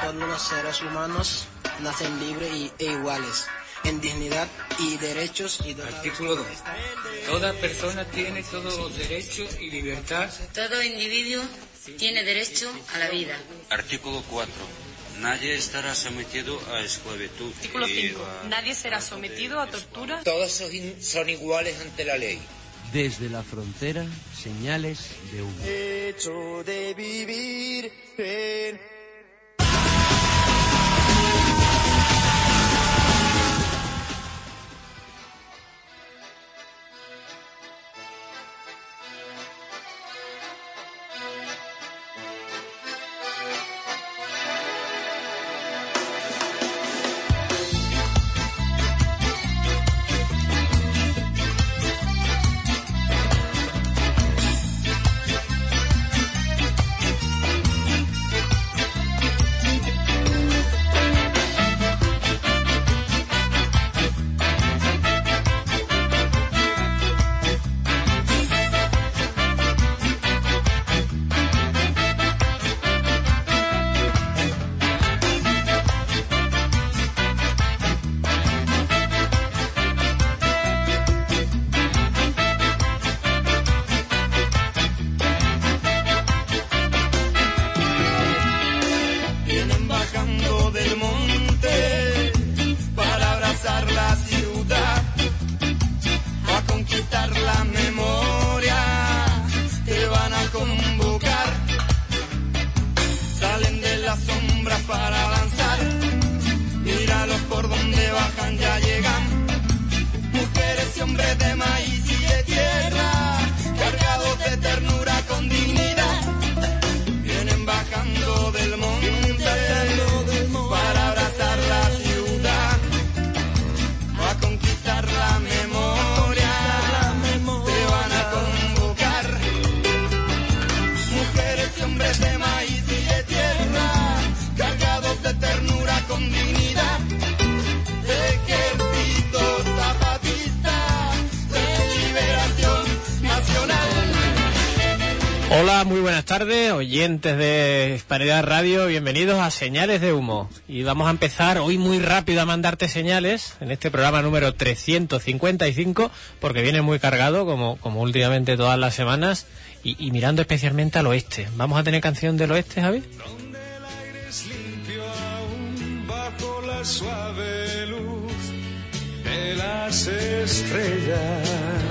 todos los seres humanos nacen libres e iguales en dignidad y derechos. Artículo 2. Toda persona tiene todos los derechos y libertad. Todo individuo tiene derecho a la vida. Artículo 4. Nadie estará sometido a esclavitud. Artículo 5. Nadie será sometido a tortura. Todos son iguales ante la ley. Desde la frontera, señales de humo. Hecho de vivir en... Hola, muy buenas tardes, oyentes de Hispanidad Radio, bienvenidos a Señales de Humo. Y vamos a empezar hoy muy rápido a mandarte señales en este programa número 355, porque viene muy cargado, como últimamente todas las semanas, y mirando especialmente al oeste. ¿Vamos a tener canción del oeste, Javi? Donde el aire es limpio aún bajo la suave luz de las estrellas.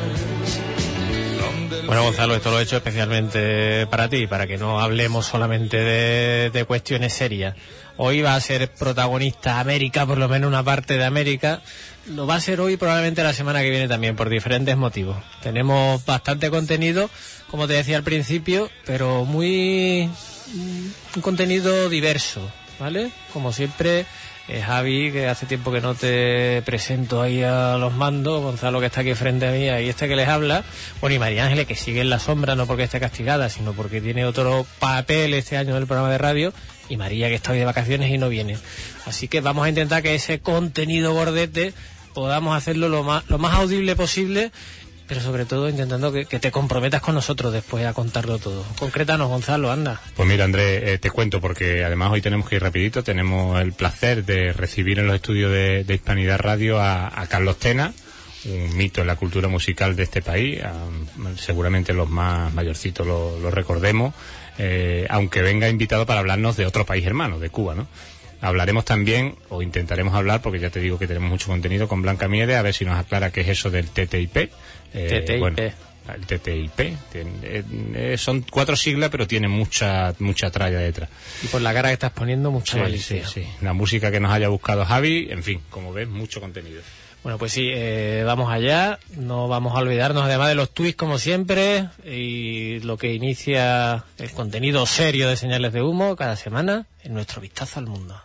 Bueno, Gonzalo, esto lo he hecho especialmente para ti, para que no hablemos solamente de cuestiones serias. Hoy va a ser protagonista América, por lo menos una parte de América. Lo va a ser hoy, probablemente la semana que viene también, por diferentes motivos. Tenemos bastante contenido, como te decía al principio, pero un contenido diverso, ¿vale? Como siempre, Javi, que hace tiempo que no te presento ahí a los mandos, Gonzalo, que está aquí frente a mí, y este que les habla, bueno, y María Ángeles, que sigue en la sombra, no porque esté castigada, sino porque tiene otro papel este año en el programa de radio, y María, que está hoy de vacaciones y no viene. Así que vamos a intentar que ese contenido gordete podamos hacerlo lo más audible posible, pero sobre todo intentando que te comprometas con nosotros después a contarlo todo. Concrétanos, Gonzalo, anda. Pues mira, Andrés, te cuento, porque además hoy tenemos que ir rapidito. Tenemos el placer de recibir en los estudios de Hispanidad Radio a Carlos Tena, un mito en la cultura musical de este país. Seguramente los más mayorcitos lo recordemos, aunque venga invitado para hablarnos de otro país hermano, de Cuba, ¿no? Hablaremos también, o intentaremos hablar, porque ya te digo que tenemos mucho contenido, con Blanca Miede, a ver si nos aclara qué es eso del TTIP. TTIP. Bueno, el TTIP. Son 4 siglas, pero tiene mucha tralla detrás. Y por la cara que estás poniendo, mucha malicia. Sí. La música que nos haya buscado Javi, en fin, como ves, mucho contenido. Bueno, pues sí, vamos allá. No vamos a olvidarnos además de los tweets, como siempre, y lo que inicia el contenido serio de Señales de Humo cada semana en nuestro vistazo al mundo.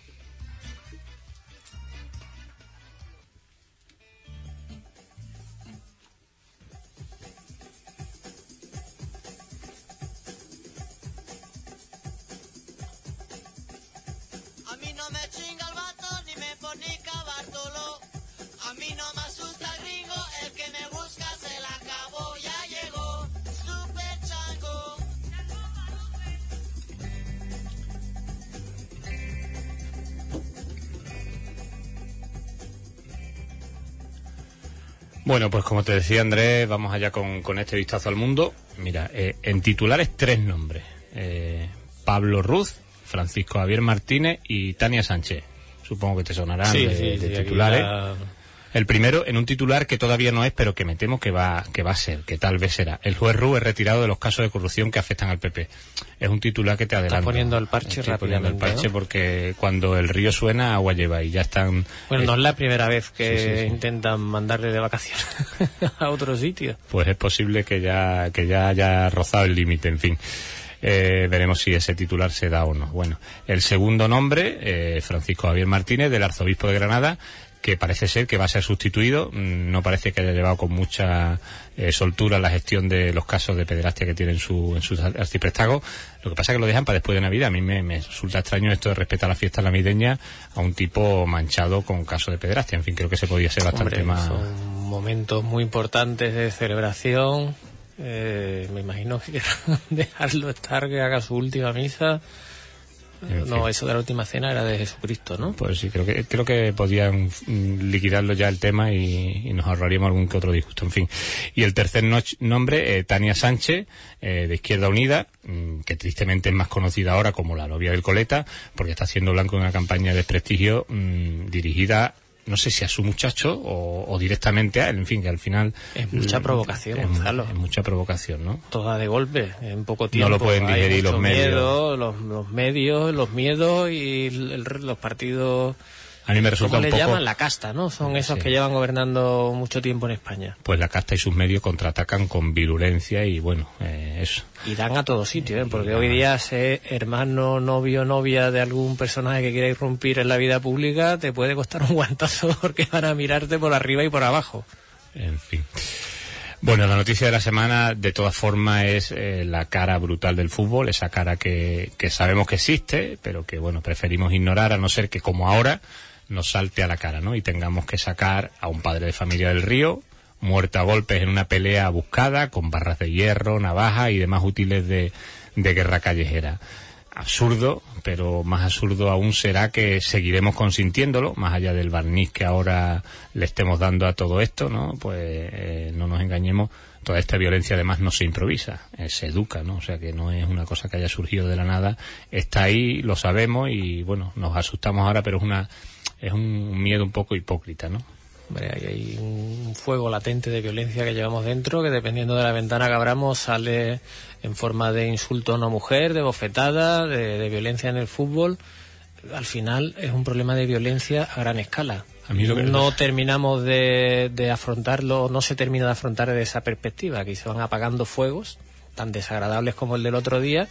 A mí no me chinga el vato ni me fornica Bartolo. A mí no me asusta el gringo, el que me busca se la acabó, ya llegó, super chango. Bueno, pues como te decía Andrés, vamos allá con este vistazo al mundo. Mira, en titulares 3 nombres. Pablo Ruz, Francisco Javier Martínez y Tania Sánchez. Supongo que te sonarán de titulares. El primero, en un titular que todavía no es, pero que me temo que va a ser, que tal vez será. El juez Ruz es retirado de los casos de corrupción que afectan al PP. Es un titular que te adelanta. Estás poniendo el parche rápidamente, poniendo el parche, ¿no? Porque cuando el río suena, agua lleva y ya están... Bueno, no es la primera vez que intentan mandarle de vacaciones a otro sitio. Pues es posible que ya haya rozado el límite, en fin. Veremos si ese titular se da o no. Bueno, el segundo nombre, Francisco Javier Martínez, del arzobispo de Granada, que parece ser que va a ser sustituido. No parece que haya llevado con mucha soltura la gestión de los casos de pederastia que tiene en su arciprestazgo. Lo que pasa es que lo dejan para después de Navidad. A mí me resulta extraño esto de respetar la fiesta navideña a un tipo manchado con casos de pederastia. En fin, creo que se podía ser bastante más... Son momentos muy importantes de celebración. Me imagino que querrán dejarlo estar, que haga su última misa. No, eso de la última cena era de Jesucristo, ¿no? Pues sí, creo que podían liquidarlo ya el tema y nos ahorraríamos algún que otro disgusto, en fin. Y el tercer nombre, Tania Sánchez, de Izquierda Unida, que tristemente es más conocida ahora como la novia del Coleta, porque está haciendo blanco de una campaña de desprestigio dirigida, no sé si a su muchacho o directamente a él, en fin, que al final... Es mucha provocación, Gonzalo. Es mucha provocación, ¿no? Toda de golpe, en poco tiempo. No lo pueden digerir los medios. Miedo, los medios, los miedos y los partidos... A mí me resulta un poco... ¿Cómo le llaman? La casta, ¿no? Son esos que llevan gobernando mucho tiempo en España. Pues la casta y sus medios contraatacan con virulencia y, bueno, eso. Y dan a todo sitio, porque hoy día ser hermano, novio, novia de algún personaje que quiera irrumpir en la vida pública te puede costar un guantazo porque van a mirarte por arriba y por abajo. En fin. Bueno, la noticia de la semana, de todas formas, es la cara brutal del fútbol, esa cara que sabemos que existe, pero que, bueno, preferimos ignorar, a no ser que, como ahora, nos salte a la cara, ¿no? Y tengamos que sacar a un padre de familia del Río, muerto a golpes en una pelea buscada, con barras de hierro, navajas y demás útiles de guerra callejera. Absurdo, pero más absurdo aún será que seguiremos consintiéndolo, más allá del barniz que ahora le estemos dando a todo esto, ¿no? Pues no nos engañemos, toda esta violencia además no se improvisa, se educa, ¿no? O sea que no es una cosa que haya surgido de la nada, está ahí, lo sabemos y, bueno, nos asustamos ahora, pero es un miedo un poco hipócrita, ¿no? Hombre, hay un fuego latente de violencia que llevamos dentro, que dependiendo de la ventana que abramos sale en forma de insulto a una mujer, de bofetada, de violencia en el fútbol. Al final es un problema de violencia a gran escala. A mí no terminamos de afrontarlo, no se termina de afrontar desde esa perspectiva. Aquí se van apagando fuegos tan desagradables como el del otro día,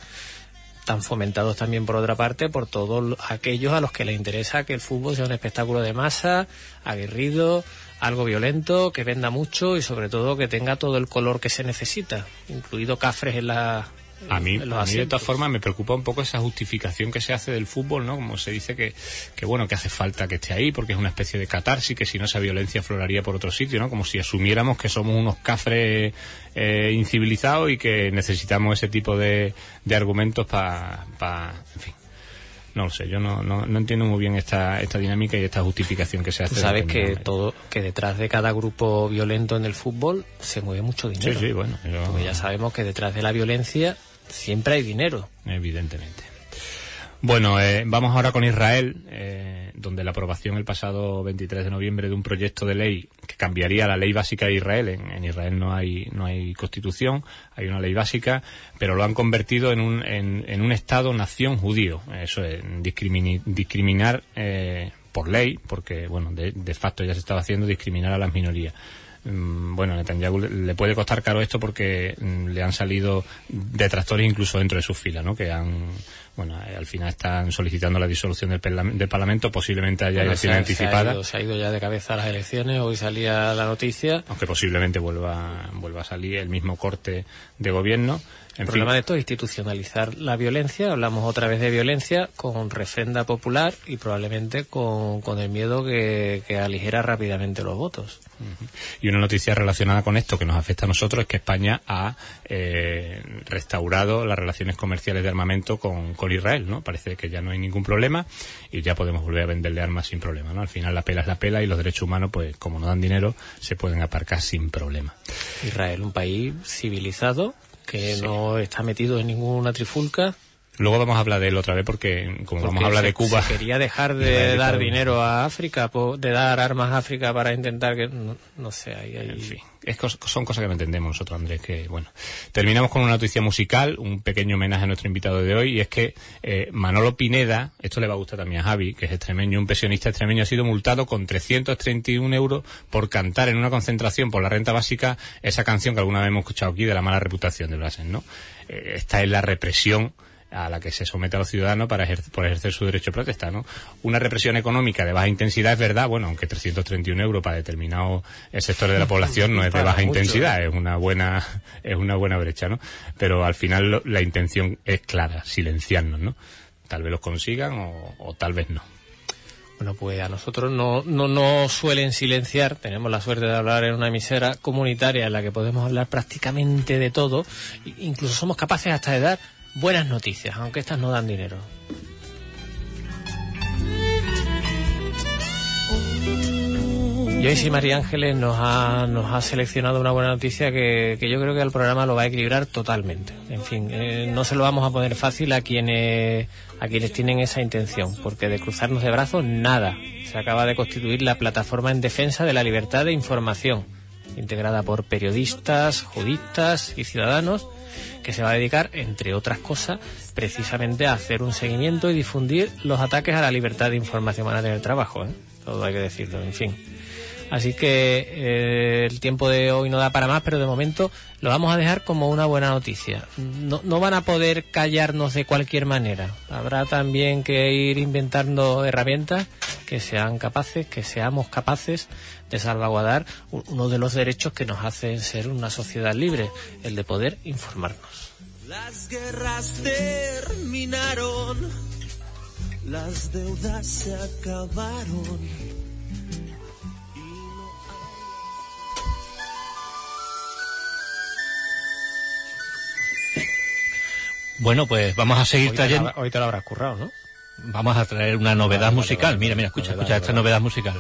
tan fomentados también por otra parte por todos aquellos a los que les interesa que el fútbol sea un espectáculo de masa, aguerrido, algo violento, que venda mucho y sobre todo que tenga todo el color que se necesita, incluido cafres en A mí de todas formas me preocupa un poco esa justificación que se hace del fútbol, ¿no? Como se dice que bueno, que hace falta que esté ahí porque es una especie de catarsis, que si no esa violencia afloraría por otro sitio, ¿no? Como si asumiéramos que somos unos cafres incivilizados y que necesitamos ese tipo de argumentos para en fin. No lo sé, yo no entiendo muy bien esta dinámica y esta justificación que se hace. Tú sabes que detrás de cada grupo violento en el fútbol se mueve mucho dinero. Sí, bueno. Porque ya sabemos que detrás de la violencia siempre hay dinero. Evidentemente. Bueno, vamos ahora con Israel, donde la aprobación el pasado 23 de noviembre de un proyecto de ley que cambiaría la ley básica de Israel. En Israel no hay constitución, hay una ley básica, pero lo han convertido en un Estado-nación judío. Eso es, discriminar por ley, porque bueno, de facto ya se estaba haciendo, discriminar a las minorías. Bueno, a Netanyahu le puede costar caro esto porque le han salido detractores incluso dentro de sus filas, ¿no? Que al final están solicitando la disolución del Parlamento, posiblemente haya elecciones anticipadas. Se ha ido ya de cabeza a las elecciones, hoy salía la noticia. Aunque posiblemente vuelva a salir el mismo corte de gobierno. El problema de esto es institucionalizar la violencia, hablamos otra vez de violencia, con refrenda popular y probablemente con el miedo que aligera rápidamente los votos. Y una noticia relacionada con esto que nos afecta a nosotros es que España ha restaurado las relaciones comerciales de armamento con Israel, ¿no? Parece que ya no hay ningún problema y ya podemos volver a venderle armas sin problema, ¿no? Al final la pela es la pela y los derechos humanos, pues como no dan dinero, se pueden aparcar sin problema. Israel, un país civilizado que no está metido en ninguna trifulca. Luego vamos a hablar de él otra vez porque vamos a hablar de Cuba. Se quería dejar de dar dinero a África, de dar armas a África para intentar que... No sé, ahí... En fin, son cosas que no entendemos nosotros, Andrés, que bueno. Terminamos con una noticia musical, un pequeño homenaje a nuestro invitado de hoy, y es que Manolo Pineda, esto le va a gustar también a Javi, que es extremeño, un pensionista extremeño, ha sido multado con 331 euros por cantar en una concentración por la renta básica esa canción que alguna vez hemos escuchado aquí de la mala reputación de Blasen, ¿no? Esta es la represión a la que se somete a los ciudadanos por ejercer su derecho de protesta, ¿no? Una represión económica de baja intensidad, es verdad, bueno, aunque 331 euros para determinados sectores de la población no es de baja intensidad, es una buena brecha, ¿no? Pero al final la intención es clara, silenciarnos, ¿no? Tal vez los consigan o tal vez no. Bueno, pues a nosotros no suelen silenciar. Tenemos la suerte de hablar en una emisora comunitaria en la que podemos hablar prácticamente de todo. Incluso somos capaces hasta de dar buenas noticias, aunque estas no dan dinero. Y hoy sí, María Ángeles nos ha seleccionado una buena noticia que yo creo que el programa lo va a equilibrar totalmente. En fin, no se lo vamos a poner fácil a quienes tienen esa intención, porque de cruzarnos de brazos, nada. Se acaba de constituir la Plataforma en Defensa de la Libertad de Información, integrada por periodistas, juristas y ciudadanos, que se va a dedicar, entre otras cosas, precisamente a hacer un seguimiento y difundir los ataques a la libertad de información. Van a tener trabajo, todo hay que decirlo, en fin. Así que el tiempo de hoy no da para más, pero de momento lo vamos a dejar como una buena noticia. No van a poder callarnos de cualquier manera. Habrá también que ir inventando herramientas que seamos capaces de salvaguardar uno de los derechos que nos hacen ser una sociedad libre, el de poder informarnos. Las guerras terminaron, las deudas se acabaron. Bueno, pues vamos a seguir trayendo... Hoy te lo habrás currado, ¿no? Vamos a traer una novedad musical. Mira, escucha esta novedad musical.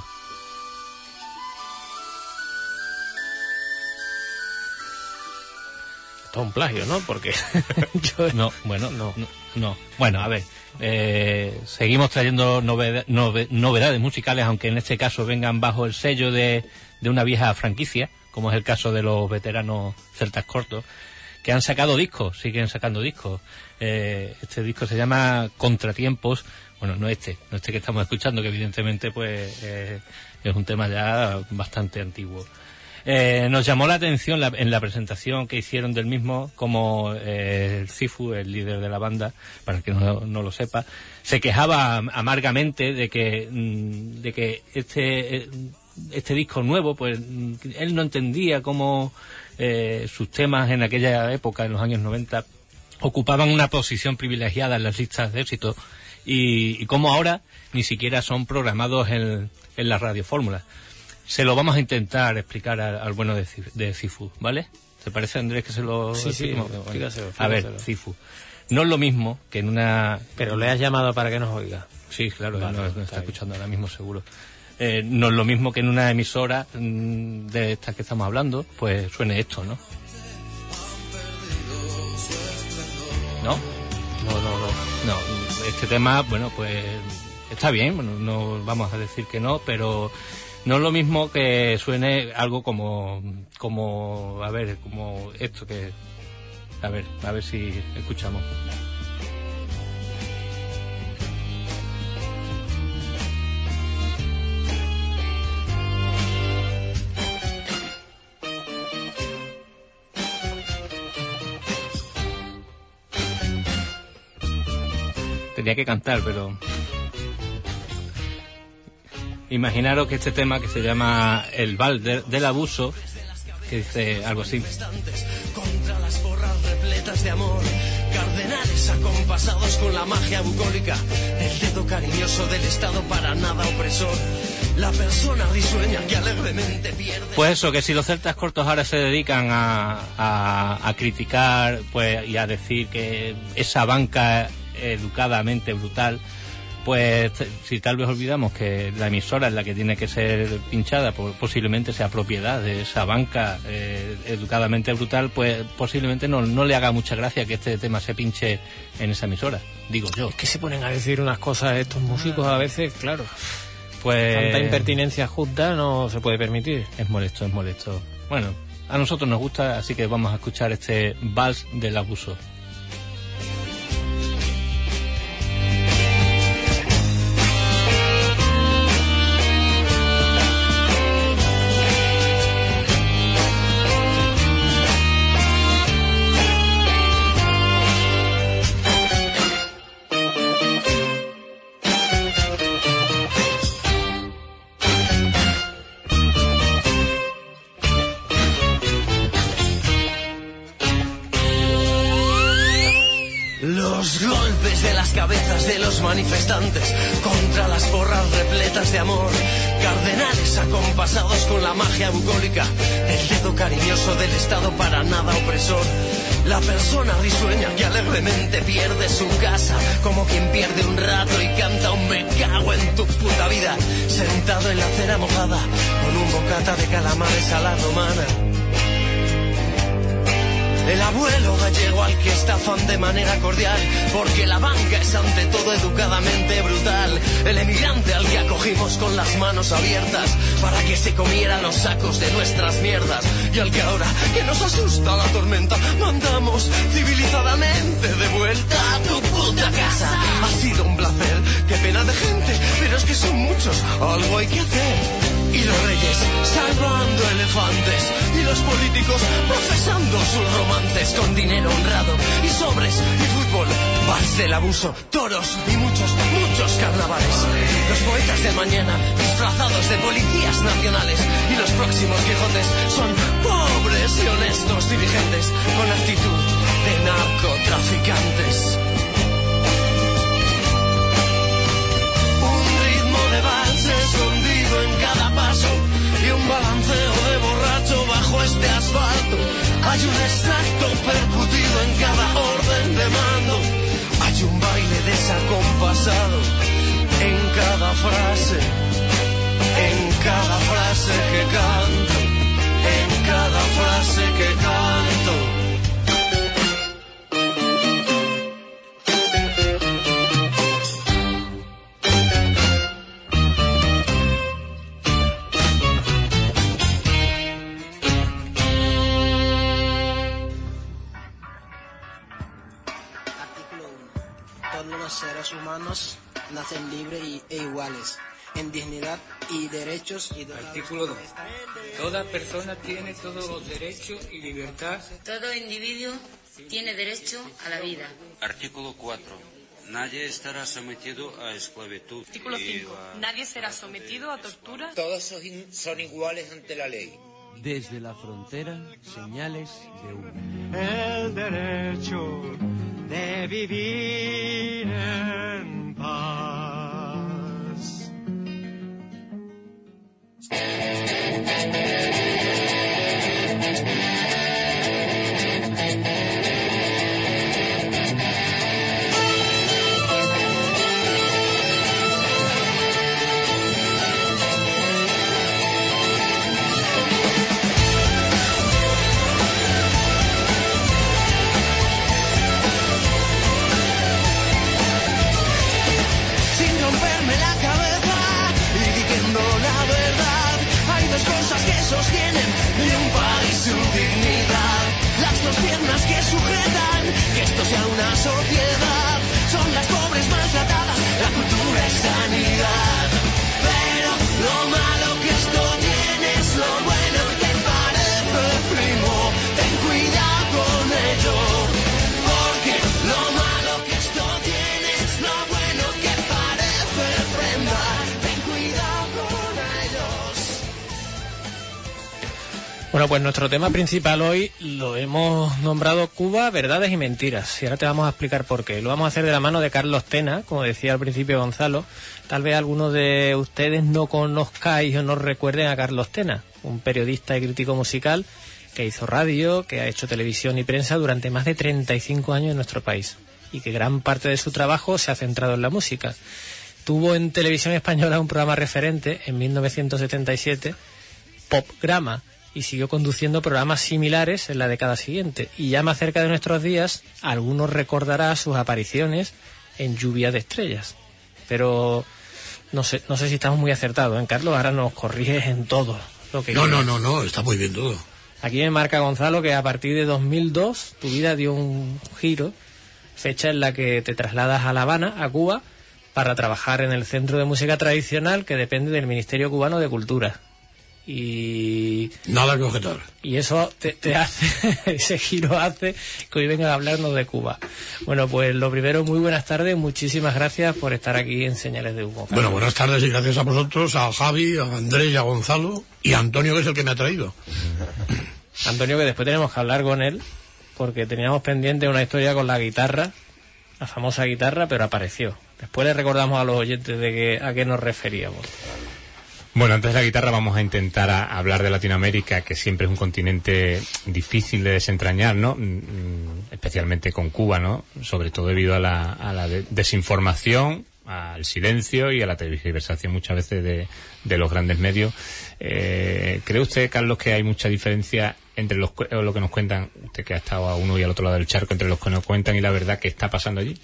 Esto es un plagio, ¿no? Porque No. Bueno, a ver, seguimos trayendo novedades musicales, aunque en este caso vengan bajo el sello de una vieja franquicia, como es el caso de los veteranos Celtas Cortos, que han sacado discos, siguen sacando discos. Este disco se llama Contratiempos. Bueno, no este que estamos escuchando, que evidentemente pues es un tema ya bastante antiguo. Nos llamó la atención en la presentación que hicieron del mismo, como el Cifu, el líder de la banda, para el que no lo sepa, se quejaba amargamente de que este disco nuevo, pues él no entendía cómo sus temas en aquella época, en los años 90, ocupaban una posición privilegiada en las listas de éxito y cómo ahora ni siquiera son programados en la radiofórmula. Se lo vamos a intentar explicar al bueno de Cifu, ¿vale? ¿Te parece, Andrés, que se lo expliquemos? Fíjaselo. A ver, Cifu, no es lo mismo que en una... Pero le has llamado para que nos oiga. Sí, claro, vale, nos está escuchando ahora mismo, seguro. No es lo mismo que en una emisora de estas que estamos hablando, pues suene esto, ¿no? ¿No? No, este tema, bueno, pues está bien, bueno, no vamos a decir que no, pero no es lo mismo que suene algo como a ver, como esto que... A ver si escuchamos. Tenía que cantar, pero... Imaginaros que este tema, que se llama El Val del Abuso, que dice algo así. Contra las porras repletas de amor, cardenales acompasados con la magia bucólica, el dedo cariñoso del Estado para nada opresor. La persona risueña que alegremente pierde. Pues eso, que si los celtas cortos ahora se dedican a criticar, pues, y a decir que esa banca educadamente brutal, pues si tal vez olvidamos que la emisora es la que tiene que ser pinchada, pues posiblemente sea propiedad de esa banca educadamente brutal, pues posiblemente no le haga mucha gracia que este tema se pinche en esa emisora, digo yo. Es que se ponen a decir unas cosas estos músicos a veces, claro. Pues tanta impertinencia justa no se puede permitir. Es molesto, es molesto. Bueno, a nosotros nos gusta, así que vamos a escuchar este vals del abuso. Los golpes de las cabezas de los manifestantes contra las porras repletas de amor, cardenales acompasados con la magia bucólica, el dedo cariñoso del Estado para nada opresor. La persona risueña que alegremente pierde su casa, como quien pierde un rato y canta un me cago en tu puta vida, sentado en la acera mojada con un bocata de calamares a la romana. El abuelo gallego al que estafan de manera cordial, porque la banca es ante todo educadamente brutal. El emigrante al que acogimos con las manos abiertas para que se comiera los sacos de nuestras mierdas, y al que ahora que nos asusta la tormenta mandamos civilizadamente de vuelta a tu puta casa. Ha sido un placer, qué pena de gente, pero es que son muchos, algo hay que hacer. Y los reyes salvando elefantes, y los políticos profesando sus romances con dinero honrado y sobres y fútbol, vals del abuso, toros y muchos, muchos carnavales. Los poetas de mañana disfrazados de policías nacionales, y los próximos Quijotes son pobres y honestos dirigentes con actitud de narcotraficantes. Un ritmo de vals escondido en cada paso y un balanceo de borracho bajo este asfalto. Hay un extracto percutido en cada orden de mando. Hay un baile desacompasado en cada frase que canto, en cada frase que canto. Seres humanos nacen libres e iguales en dignidad y derechos. Artículo 2. Toda persona tiene todos los derechos y libertad. Todo individuo tiene derecho a la vida. Artículo 4. Nadie estará sometido a esclavitud. Artículo 5. Nadie será sometido a tortura. Todos son iguales ante la ley. Desde la frontera, señales de humo. El derecho de vivir en paz. Sostienen y un país su dignidad, las dos piernas que sujetan que esto sea una sociedad, son las pobres maltratadas, la cultura es sanidad. Pero lo malo que esto tiene es lo bueno que parece primo, ten cuidado con ello, porque lo malo que esto tiene es lo bueno que parece prenda, ten cuidado con ellos. Bueno, pues nuestro tema principal hoy lo hemos nombrado Cuba, verdades y mentiras. Y ahora te vamos a explicar por qué. Lo vamos a hacer de la mano de Carlos Tena, como decía al principio Gonzalo. Tal vez algunos de ustedes no conozcáis o no recuerden a Carlos Tena, un periodista y crítico musical que hizo radio, que ha hecho televisión y prensa durante más de 35 años en nuestro país. Y que gran parte de su trabajo se ha centrado en la música. Tuvo en Televisión Española un programa referente en 1977, Popgrama, y siguió conduciendo programas similares en la década siguiente. Y ya más cerca de nuestros días, algunos recordará sus apariciones en Lluvia de Estrellas. Pero no sé si estamos muy acertados, ¿eh, Carlos? Ahora nos corriges en todo lo que No, está muy bien todo. Aquí me marca Gonzalo que a partir de 2002 tu vida dio un giro, fecha en la que te trasladas a La Habana, a Cuba, para trabajar en el Centro de Música Tradicional que depende del Ministerio Cubano de Cultura. Y nada que objetar. Y eso te hace, ese giro hace que hoy vengan a hablarnos de Cuba. Bueno, pues lo primero, muy buenas tardes, muchísimas gracias por estar aquí en Señales de Humo. Bueno, buenas tardes y gracias a vosotros, a Javi, a Andrés y a Gonzalo, y a Antonio, que es el que me ha traído. Antonio, que después tenemos que hablar con él, porque teníamos pendiente una historia con la guitarra, la famosa guitarra, pero apareció. Después le recordamos a los oyentes de a qué nos referíamos. Bueno, antes de la guitarra vamos a intentar hablar de Latinoamérica, que siempre es un continente difícil de desentrañar, ¿no? Especialmente con Cuba, ¿no? Sobre todo debido a la desinformación, al silencio y a la tergiversación muchas veces de los grandes medios. ¿Cree usted, Carlos, que hay mucha diferencia entre lo que nos cuentan, usted que ha estado a uno y al otro lado del charco, entre los que nos cuentan y la verdad que está pasando allí?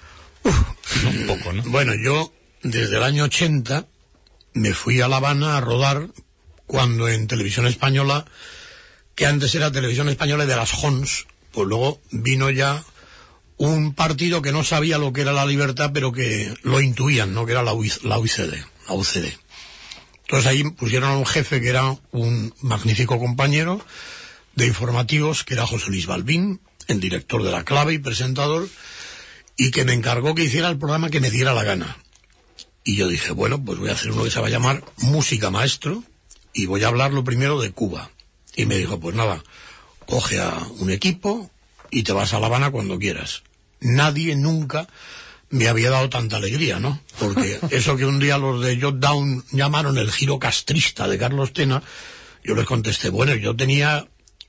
Un poco, ¿no? Bueno, yo desde el año 80 me fui a La Habana a rodar cuando en Televisión Española, que antes era Televisión Española de las Jons, pues luego vino ya un partido que no sabía lo que era la libertad, pero que lo intuían, ¿no? Que era la UCD. Entonces ahí pusieron a un jefe que era un magnífico compañero de informativos, que era José Luis Balbín, el director de La Clave y presentador, y que me encargó que hiciera el programa que me diera la gana. Y yo dije, bueno, pues voy a hacer uno que se va a llamar Música Maestro y voy a hablar lo primero de Cuba. Y me dijo, pues nada, coge a un equipo y te vas a La Habana cuando quieras. Nadie nunca me había dado tanta alegría, ¿no? Porque eso que un día los de Jot Down llamaron el giro castrista de Carlos Tena, yo les contesté, bueno, yo tenía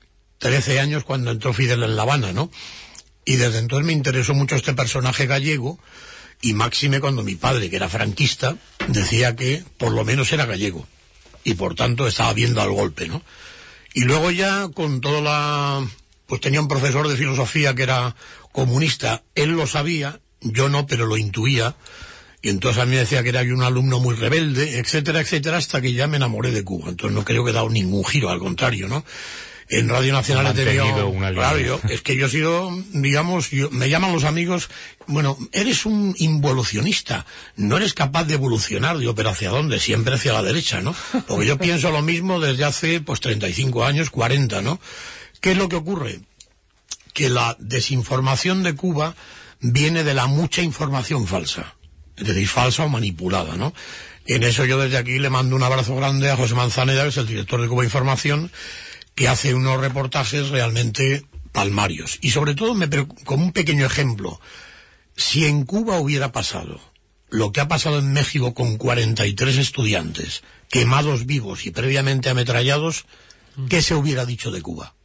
13 años cuando entró Fidel en La Habana, ¿no? Y desde entonces me interesó mucho este personaje gallego, y máxime cuando mi padre, que era franquista, decía que por lo menos era gallego y por tanto estaba viendo al golpe, ¿no? Y luego ya con toda pues tenía un profesor de filosofía que era comunista, él lo sabía, yo no, pero lo intuía, y entonces a mí me decía que era yo un alumno muy rebelde, etcétera, etcétera, hasta que ya me enamoré de Cuba. Entonces no creo que he dado ningún giro, al contrario, ¿no? En Radio Nacional he tenido claro, es que yo he sido, digamos, me llaman los amigos, bueno, eres un involucionista, no eres capaz de evolucionar. Digo, pero ¿hacia dónde? Siempre hacia la derecha, ¿no? Porque yo pienso lo mismo desde hace, pues, 35 años, 40, ¿no? ¿Qué es lo que ocurre? Que la desinformación de Cuba viene de la mucha información falsa, es decir, falsa o manipulada, ¿no? En eso yo desde aquí le mando un abrazo grande a José Manzaneda, que es el director de Cuba Información, que hace unos reportajes realmente palmarios. Y sobre todo, como un pequeño ejemplo, si en Cuba hubiera pasado lo que ha pasado en México con 43 estudiantes quemados vivos y previamente ametrallados, ¿qué se hubiera dicho de Cuba?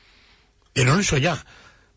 Pero en eso ya,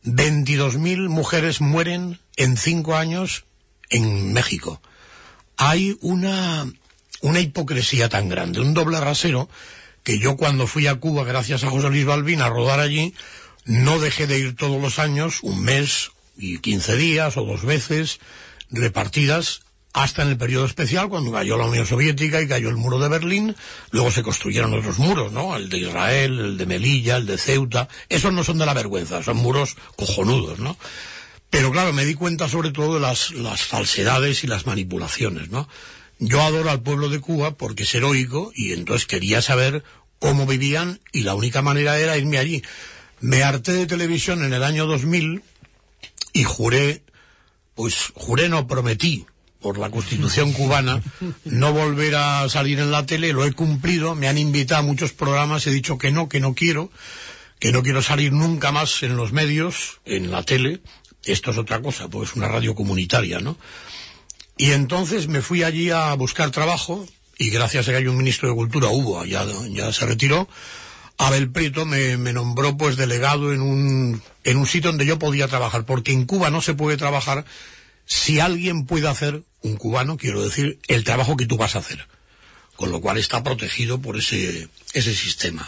22.000 mujeres mueren en 5 años en México. Hay una hipocresía tan grande, un doble rasero, que yo cuando fui a Cuba, gracias a José Luis Balbín, a rodar allí, no dejé de ir todos los años, un mes y 15 días o 2 veces, repartidas, hasta en el periodo especial, cuando cayó la Unión Soviética y cayó el muro de Berlín. Luego se construyeron otros muros, ¿no? El de Israel, el de Melilla, el de Ceuta. Esos no son de la vergüenza, son muros cojonudos, ¿no? Pero claro, me di cuenta sobre todo de las falsedades y las manipulaciones, ¿no? Yo adoro al pueblo de Cuba porque es heroico y entonces quería saber cómo vivían y la única manera era irme allí. Me harté de televisión en el año 2000 y prometí por la Constitución cubana, no volver a salir en la tele. Lo he cumplido, me han invitado a muchos programas, he dicho que no quiero salir nunca más en los medios, en la tele. Esto es otra cosa, pues es una radio comunitaria, ¿no? Y entonces me fui allí a buscar trabajo, y gracias a que hay un ministro de Cultura, ya se retiró. Abel Prieto me nombró pues delegado en un sitio donde yo podía trabajar, porque en Cuba no se puede trabajar si alguien puede hacer, un cubano, quiero decir, el trabajo que tú vas a hacer, con lo cual está protegido por ese sistema.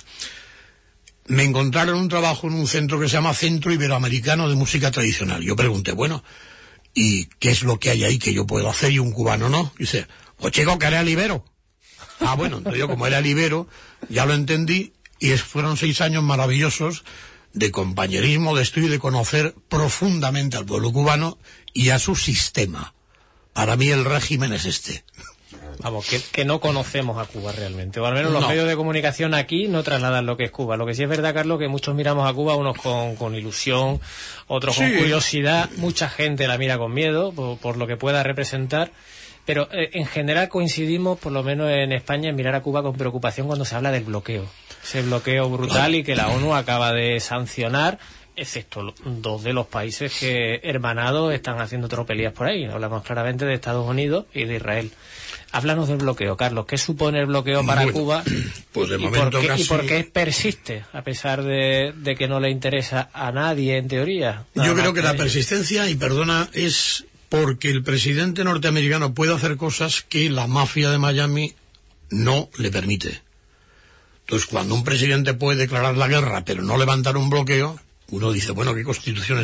Me encontraron un trabajo en un centro que se llama Centro Iberoamericano de Música Tradicional. Yo pregunté, bueno, ¿y qué es lo que hay ahí que yo puedo hacer y un cubano no? Dice, pues chico, que era el ibero. Ah, bueno, entonces yo como era el ibero, ya lo entendí, y fueron 6 años maravillosos de compañerismo, de estudio y de conocer profundamente al pueblo cubano y a su sistema. Para mí el régimen es este. Vamos, que no conocemos a Cuba realmente, o al menos los medios de comunicación aquí no trasladan lo que es Cuba. Lo que sí es verdad, Carlos, que muchos miramos a Cuba, unos con ilusión, otros con curiosidad, mucha gente la mira con miedo por lo que pueda representar, pero en general coincidimos, por lo menos en España, en mirar a Cuba con preocupación cuando se habla del bloqueo. Ese bloqueo brutal y que la ONU acaba de sancionar, excepto 2 de los países que hermanados están haciendo tropelías por ahí. Hablamos claramente de Estados Unidos y de Israel. Háblanos del bloqueo, Carlos. ¿Qué supone el bloqueo para Cuba? Pues de momento ¿Y por qué persiste, a pesar de que no le interesa a nadie en teoría? Yo creo que la persistencia, y perdona, es porque el presidente norteamericano puede hacer cosas que la mafia de Miami no le permite. Entonces, cuando un presidente puede declarar la guerra pero no levantar un bloqueo, uno dice, bueno, ¿qué constitución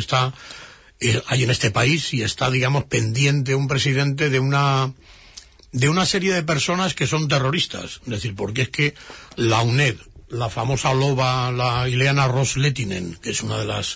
hay en este país? Y está, digamos, pendiente un presidente de una serie de personas que son terroristas. Es decir, porque es que la UNED, la famosa loba, la Ileana Ros-Lehtinen, que es una de las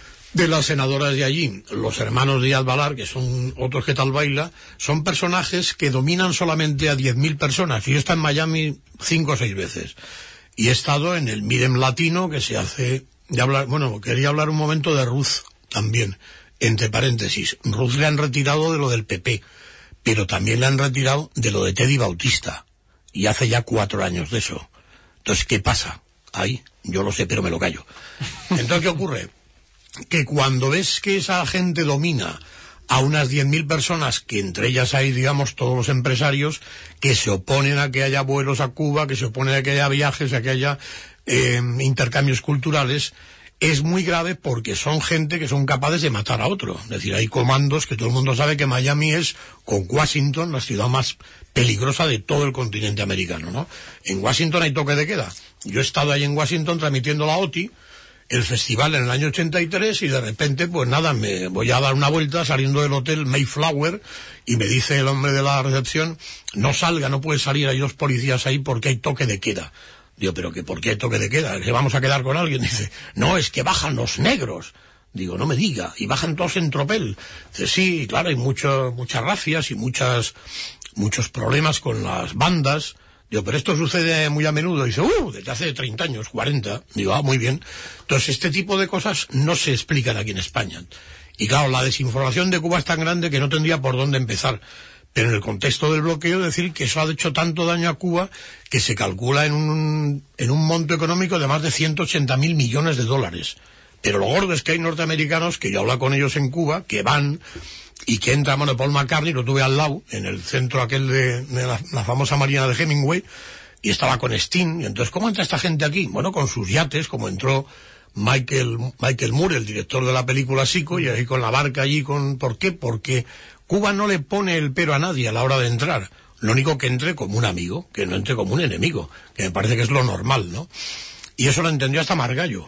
senadoras de allí, los hermanos Díaz Balar, que son otros que tal baila, son personajes que dominan solamente a 10.000 personas. Y yo he estado en Miami 5 o 6 veces. Y he estado en el Midem Latino, que se hace... quería hablar un momento de Ruth también, entre paréntesis. Ruth le han retirado de lo del PP, pero también le han retirado de lo de Teddy Bautista. Y hace ya 4 años de eso. Entonces, ¿qué pasa? Ahí, yo lo sé, pero me lo callo. Entonces, ¿qué ocurre? Que cuando ves que esa gente domina a unas 10.000 personas, que entre ellas hay, digamos, todos los empresarios que se oponen a que haya vuelos a Cuba, que se oponen a que haya viajes, a que haya intercambios culturales, es muy grave porque son gente que son capaces de matar a otro. Es decir, hay comandos que todo el mundo sabe que Miami es, con Washington, la ciudad más peligrosa de todo el continente americano, ¿no? En Washington hay toque de queda. Yo he estado ahí en Washington transmitiendo la OTI, el festival, en el año 83, y de repente, pues nada, me voy a dar una vuelta saliendo del hotel Mayflower, y me dice el hombre de la recepción, no salga, no puede salir, hay 2 policías ahí porque hay toque de queda. Digo, ¿pero que por qué hay toque de queda? ¿Que vamos a quedar con alguien? Dice, no, es que bajan los negros. Digo, no me diga, y bajan todos en tropel. Dice, sí, claro, hay muchas racias y muchos problemas con las bandas. Digo, pero esto sucede muy a menudo. Dice, desde hace 30 años, 40. Digo, muy bien. Entonces, este tipo de cosas no se explican aquí en España. Y claro, la desinformación de Cuba es tan grande que no tendría por dónde empezar. Pero en el contexto del bloqueo, decir que eso ha hecho tanto daño a Cuba que se calcula en un monto económico de más de 180.000 millones de dólares. Pero lo gordo es que hay norteamericanos, que yo hablo con ellos en Cuba, que van y que entran, bueno, Paul McCartney, lo tuve al lado, en el centro aquel de la famosa marina de Hemingway, y estaba con Sting. Y entonces, ¿cómo entra esta gente aquí? Bueno, con sus yates, como entró Michael Moore, el director de la película Psycho, y ahí con la barca allí, ¿por qué? Porque Cuba no le pone el pero a nadie a la hora de entrar. Lo único que entre como un amigo, que no entre como un enemigo, que me parece que es lo normal, ¿no? Y eso lo entendió hasta Margallo,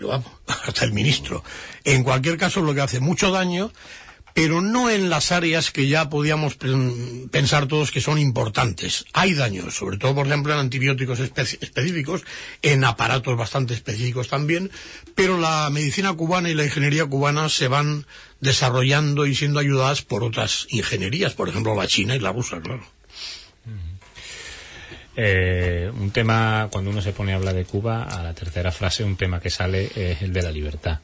hasta el ministro. En cualquier caso, lo que hace mucho daño, pero no en las áreas que ya podíamos pensar todos que son importantes. Hay daños, sobre todo, por ejemplo, en antibióticos específicos, en aparatos bastante específicos también, pero la medicina cubana y la ingeniería cubana se van desarrollando y siendo ayudadas por otras ingenierías, por ejemplo, la china y la rusa, claro. Un tema, cuando uno se pone a hablar de Cuba, a la tercera frase, un tema que sale es el de la libertad.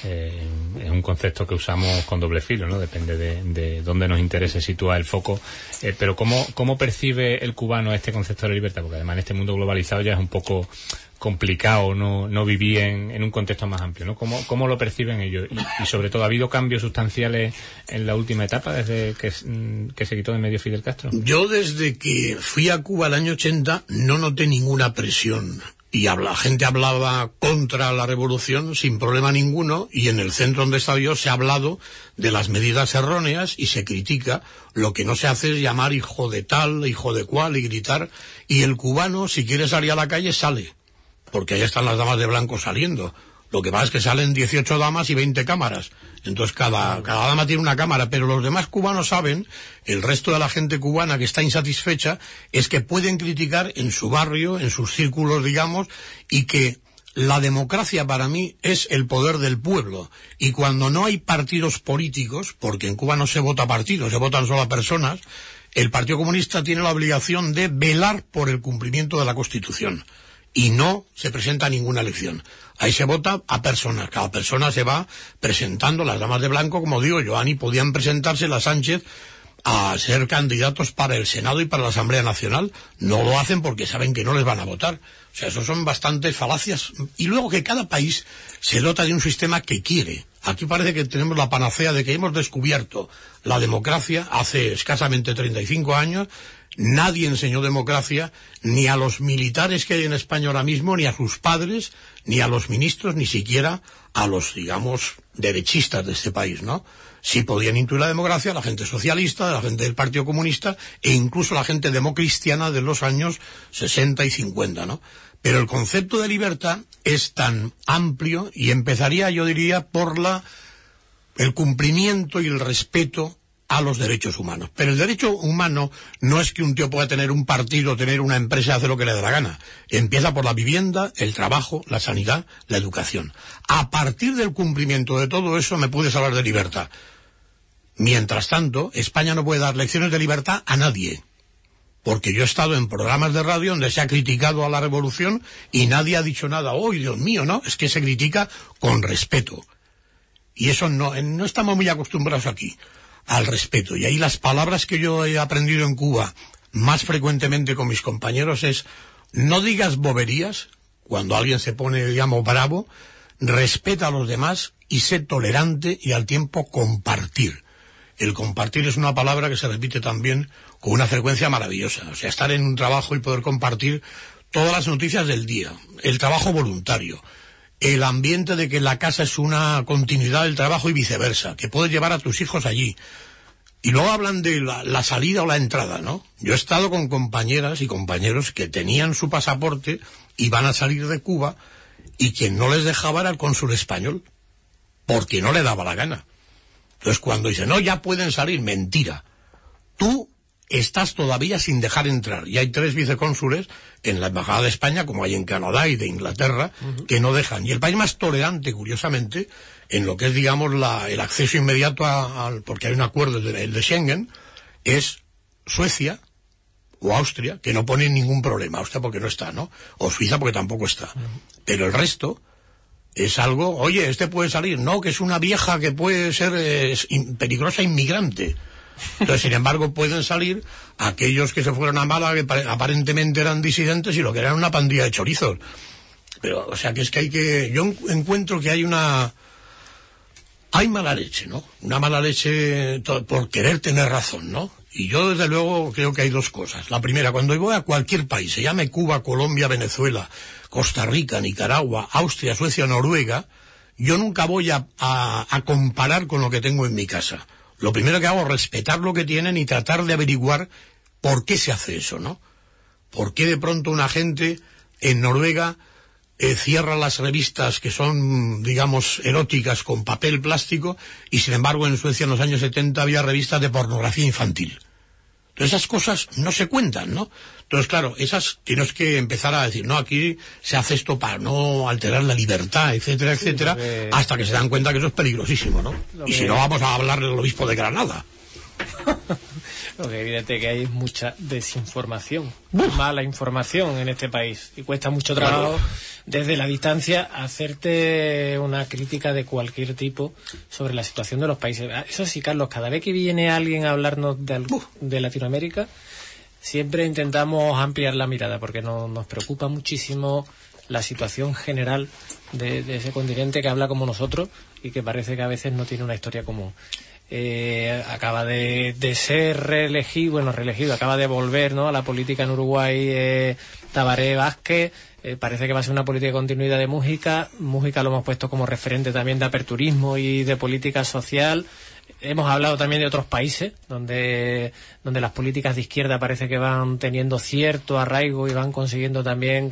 Es un concepto que usamos con doble filo, ¿no? Depende de dónde nos interese situar el foco. Pero ¿cómo percibe el cubano este concepto de la libertad? Porque además en este mundo globalizado ya es un poco complicado no vivir en un contexto más amplio, ¿no? ¿Cómo lo perciben ellos? Y sobre todo, ¿ha habido cambios sustanciales en la última etapa desde que se quitó de medio Fidel Castro? Yo desde que fui a Cuba el año 80 no noté ninguna presión y la gente hablaba contra la revolución sin problema ninguno, y en el centro donde estaba yo se ha hablado de las medidas erróneas y se critica. Lo que no se hace es llamar hijo de tal, hijo de cual y gritar, y el cubano, si quiere salir a la calle, sale. Porque ahí están las damas de blanco saliendo. Lo que pasa es que salen 18 damas y 20 cámaras. Entonces cada dama tiene una cámara, pero los demás cubanos saben, el resto de la gente cubana que está insatisfecha, es que pueden criticar en su barrio, en sus círculos, digamos, y que la democracia para mí es el poder del pueblo. Y cuando no hay partidos políticos, porque en Cuba no se vota partidos, se votan solo a personas, el Partido Comunista tiene la obligación de velar por el cumplimiento de la Constitución. Y no se presenta ninguna elección. Ahí se vota a personas. Cada persona se va presentando. Las damas de blanco, como digo yo, Ani, podían presentarse, la Sánchez, a ser candidatos para el Senado y para la Asamblea Nacional. No lo hacen porque saben que no les van a votar. O sea, eso son bastantes falacias. Y luego que cada país se dota de un sistema que quiere. Aquí parece que tenemos la panacea de que hemos descubierto la democracia hace escasamente 35 años. Nadie enseñó democracia ni a los militares que hay en España ahora mismo, ni a sus padres, ni a los ministros, ni siquiera a los, digamos, derechistas de este país, ¿no? Sí podían intuir la democracia la gente socialista, la gente del Partido Comunista e incluso la gente democristiana de los años 60 y 50, ¿no? Pero el concepto de libertad es tan amplio y empezaría, yo diría, por el cumplimiento y el respeto a los derechos humanos. Pero el derecho humano no es que un tío pueda tener un partido, tener una empresa, hacer lo que le dé la gana. Empieza por la vivienda, el trabajo, la sanidad, la educación. A partir del cumplimiento de todo eso me puedes hablar de libertad. Mientras tanto, España no puede dar lecciones de libertad a nadie. Porque yo he estado en programas de radio donde se ha criticado a la revolución y nadie ha dicho nada. ¡Oh, Dios mío! No, es que se critica con respeto. Y eso no estamos muy acostumbrados aquí al respeto. Y ahí las palabras que yo he aprendido en Cuba más frecuentemente con mis compañeros es: no digas boberías cuando alguien se pone, digamos, bravo, respeta a los demás y sé tolerante, y al tiempo compartir. El compartir es una palabra que se repite también con una frecuencia maravillosa. O sea, estar en un trabajo y poder compartir todas las noticias del día, el trabajo voluntario, el ambiente de que la casa es una continuidad del trabajo y viceversa, que puedes llevar a tus hijos allí. Y luego hablan de la salida o la entrada, ¿no? Yo he estado con compañeras y compañeros que tenían su pasaporte y van a salir de Cuba, y quien no les dejaba era el cónsul español, porque no le daba la gana. Entonces cuando dicen, no, ya pueden salir, mentira. Tú estás todavía sin dejar entrar. Y hay 3 vicecónsules en la Embajada de España, como hay en Canadá y de Inglaterra, que no dejan. Y el país más tolerante, curiosamente, en lo que es, digamos, el acceso inmediato porque hay un acuerdo, el de Schengen, es Suecia o Austria, que no ponen ningún problema. Austria porque no está, ¿no? O Suiza porque tampoco está. Pero el resto es algo, oye, este puede salir. No, que es una vieja que puede ser peligrosa inmigrante. Entonces, sin embargo, pueden salir aquellos que se fueron a Málaga, que aparentemente eran disidentes, y lo que eran una pandilla de chorizos. Pero, o sea, que es que yo encuentro que hay mala leche, ¿no? Una mala leche por querer tener razón, ¿no? Y yo, desde luego, creo que hay 2 cosas. La primera, cuando voy a cualquier país, se llame Cuba, Colombia, Venezuela, Costa Rica, Nicaragua, Austria, Suecia, Noruega, yo nunca voy a comparar con lo que tengo en mi casa. Lo primero que hago es respetar lo que tienen y tratar de averiguar por qué se hace eso, ¿no? ¿Por qué de pronto una gente en Noruega cierra las revistas que son, digamos, eróticas con papel plástico, y sin embargo en Suecia en los años 70 había revistas de pornografía infantil? Entonces esas cosas no se cuentan, ¿no? Entonces, claro, esas tienes que empezar a decir, no, aquí se hace esto para no alterar la libertad, etcétera, etcétera, hasta que se dan cuenta que eso es peligrosísimo, ¿no? Y si no, vamos a hablar del obispo de Granada. Lo que es evidente que hay mucha desinformación, mala información en este país, y cuesta mucho trabajo desde la distancia hacerte una crítica de cualquier tipo sobre la situación de los países. Eso sí, Carlos, cada vez que viene alguien a hablarnos de Latinoamérica, siempre intentamos ampliar la mirada, porque nos preocupa muchísimo la situación general de ese continente que habla como nosotros y que parece que a veces no tiene una historia común. Acaba de ser reelegido, acaba de volver, ¿no?, a la política en Uruguay Tabaré Vázquez. Parece que va a ser una política de continuidad de Mújica. Mújica lo hemos puesto como referente también de aperturismo y de política social. Hemos hablado también de otros países donde las políticas de izquierda parece que van teniendo cierto arraigo y van consiguiendo también